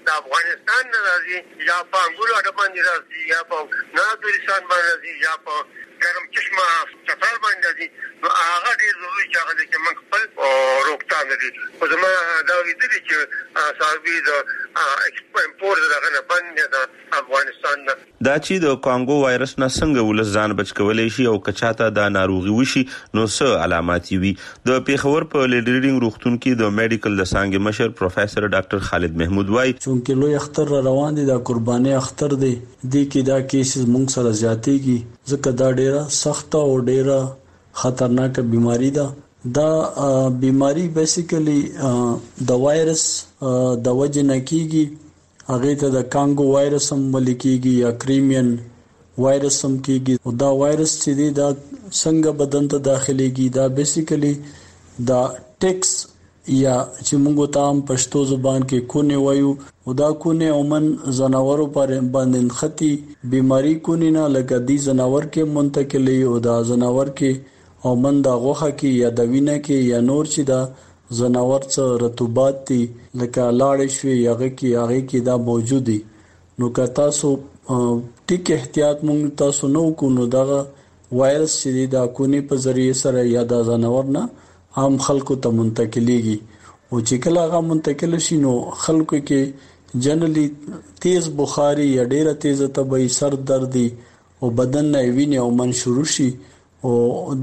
د افغانستان نه راځي یا په انګولو اډه باندې راځي یا په نادرستان باندې راځي یا په ګرم چشمه چترال باندې راځي نو هغه ډېر ضروري چې هغه کې موږ خپل روغتیا لري خو زما دا ویدي چې ساروي د ایکسپورټ دغه نه باندې د افغانستان نه دا چې د کانګو وایرس نه څنګه ولس ځان بچ کولای شي او کچاته د ناروغي وشي نو څه علامات وي د پیښور په لیډرینګ روغتون کې د میډیکل د څانګې مشر پروفیسور ډاکټر خالد محمود وای چې لوی اختر روان دي د قرباني اختر دی د کې دا کیسز موږ سره زیاتېږي ځکه دا ډیره سخت او ډیره خطرناک بیماری ده دا بیماری بیسیکلی د وایرس د وجه نه کیږي هغه ته د کانګو وایرس هم ولیکيږي یا کریمین وایرس هم کیږي او دا وایرس چې دی دا څنګه بدن ته داخليږي دا بیسیکلی دا ټیکس یا چې موږ ته هم پښتو زبان کې کونه وایو او دا کونه عمومن زناورو پر باندې خطي بیماری کونه نه لکه دي زناور کې منتقلی او دا زناور کې عمومن دا غوخه کې یا د وینه کې یا نور چې دا زناور څخه رطوبات دي لکه لاړې شوی هغه کې دا موجود دي نو که تاسو ټیک احتیاط مونږ تاسو نو کو نو دا وایرس چې دا کونی په ذریعہ سره یا دا زناور نه عام خلکو ته منتقلیږي او چې کله هغه منتقل شي نو خلکو کې جنرالي تیز بخاري یا ډیره تیز طبي سر درد او بدن نه ویني او من شروع شي او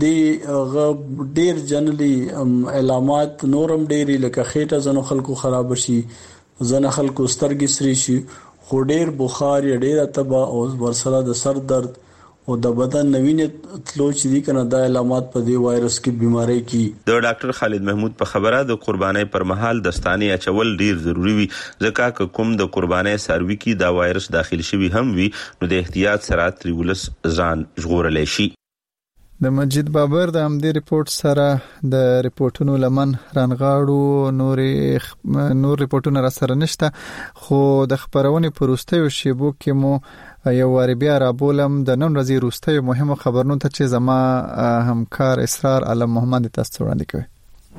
د ډیر جنرالي علامات نورم ډیری لکه خېټه زنو خلکو خراب شي زنه خلکو سترګې سري شي خو ډیر بخار یا ډیره تبا او ورسره د سر درد او د بدن نوینه تلو چې دي کنه د علامات په دی وایرس کې بیماری کې د ډاکټر خالد محمود په خبره د قرباني پر مهال دستاني اچول ډیر ضروری وي ځکه کوم د قرباني سروي کې دا وایرس داخل شوی هم وي نو د احتیاط سره تریولس ځان ژغورل شي د مجید بابر د همدې ریپورت سره د ریپورتونو لمن رانغاړو نور ریپورتونه را سره نشته خو د خبرونې پروستیو شیبو کې مو یو واری بیا را بولم د نن ورځې روستیو مهمو خبرونو ته چې زما همکار اسرار علم محمد تاسو وړاندې کوي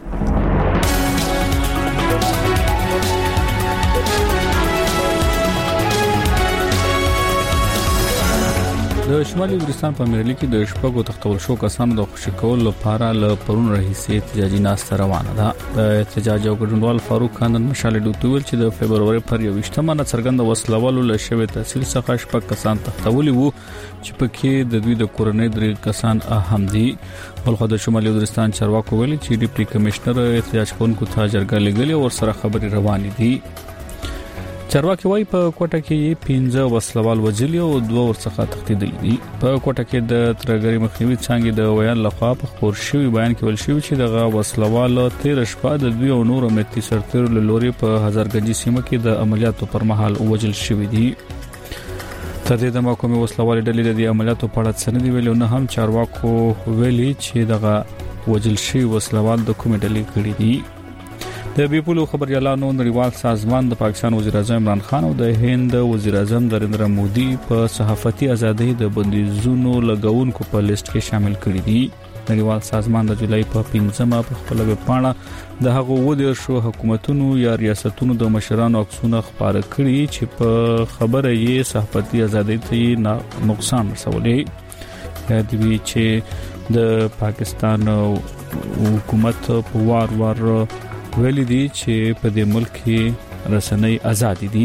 د شمالي وزیرستان په امرلي کې د شپږو تختول شو کسانو د خوشی کول لپاره له پرون راهیسې احتجاجي ناسته روانه ده د احتجاج او ګډونوال فاروق خان مشال ډوتول چې د فبرवरी پر 28مه څرګند وسلوالو له شوی تحصیل څخه شپږ کسان تختولي وو چې پکې د دوی د کورنۍ درې کسان اهم دي ولخوا د شمالي وزیرستان چارواکو ویلي چې ډیپټي کمشنر احتجاج کوونکو ته جرګه لګلې او سره خبري روانې دي چارواکي وايي په کوټه کې 15 وسلوال وجلي او 2 ورڅخه تښتیدلي دي په کوټه کې د ترګری مخنیوي څنګه د ویان لخوا په خبر شوی بیان کې ول شوی چې دغه وسلوال 13 شپه د دوی او نور امنیتي سرتیرو له لوري په هزارګنجي سیمه کې د عملیاتو پر مهال وجل شوی دي تر دې د محکمې وسلوال ډلې د عملیاتو په اړه څه نه دی ویلو نه هم چارواکو ویلي چې دغه وجل شوی وسلوال د کومې ډلې کړی دي د بیپولو خبريالانو نړیوال سازمان د پاکستان وزیر اعظم عمران خان او د هند وزیر اعظم نریندرا مودي په صحافتي ازادۍ د بندیزونو لګونکو په لیست کې شامل کړي دي نړیوال سازمان د جولای په 15مه په خپل ویبپاڼه د هغو ودیر شو حکومتونو یا ریاستونو د مشرانو عکسونه خبره کړي چې په خبره یې صحافتي ازادۍ ته نقصان رسولي یا دوی چې د پاکستان حکومت په وار ویلي دي چې په دې ملک کې رسنۍ آزادي دي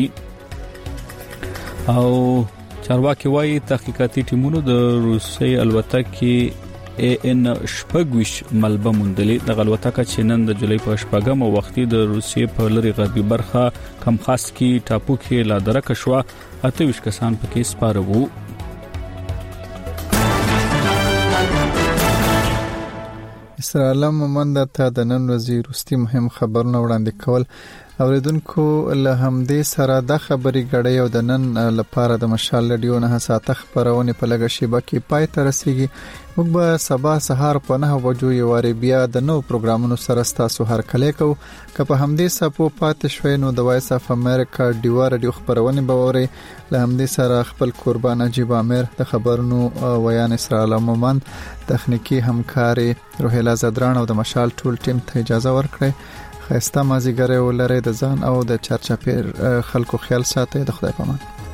او چارواکي وايي تحقیقاتي ټیمونو د روسي الوتکې AN شپږويش ملبه موندلې د الوتکه چې نن د جولای په شپږم وختي د روسي په لری غربي برخه کم خاص کې ټاپو کې لا درکه شو 28 کسان پکې سپاره وو اسرائیل مومند ته د نن ورځې روستي مهم خبرونه وړاندې کول اوریدونکو له همدې سره د خبري غړې او د نن لپاره د مشال رادیو نه ساته خبرونه په لګه شیبه کې پای ته رسیدي موږ به سبا سهار په 9 بجو یو بیا د نو پروګرامونو سره تاسو هر کله کو که په همدې سپو پات شوي نو د وایس اف امریکا ډیوا رادیو خبرونه به وره له همدې سره خپل قربان نجیب امیر د خبرونو ویان اسرائیل مومند تخنیکی همکاري روحیلا زدران او د مشال ټول ټیم ته اجازه ورکړي خسته مازیګر ولري د ځان او د چرچپیر خلکو خیال ساتي. د خدای پامان.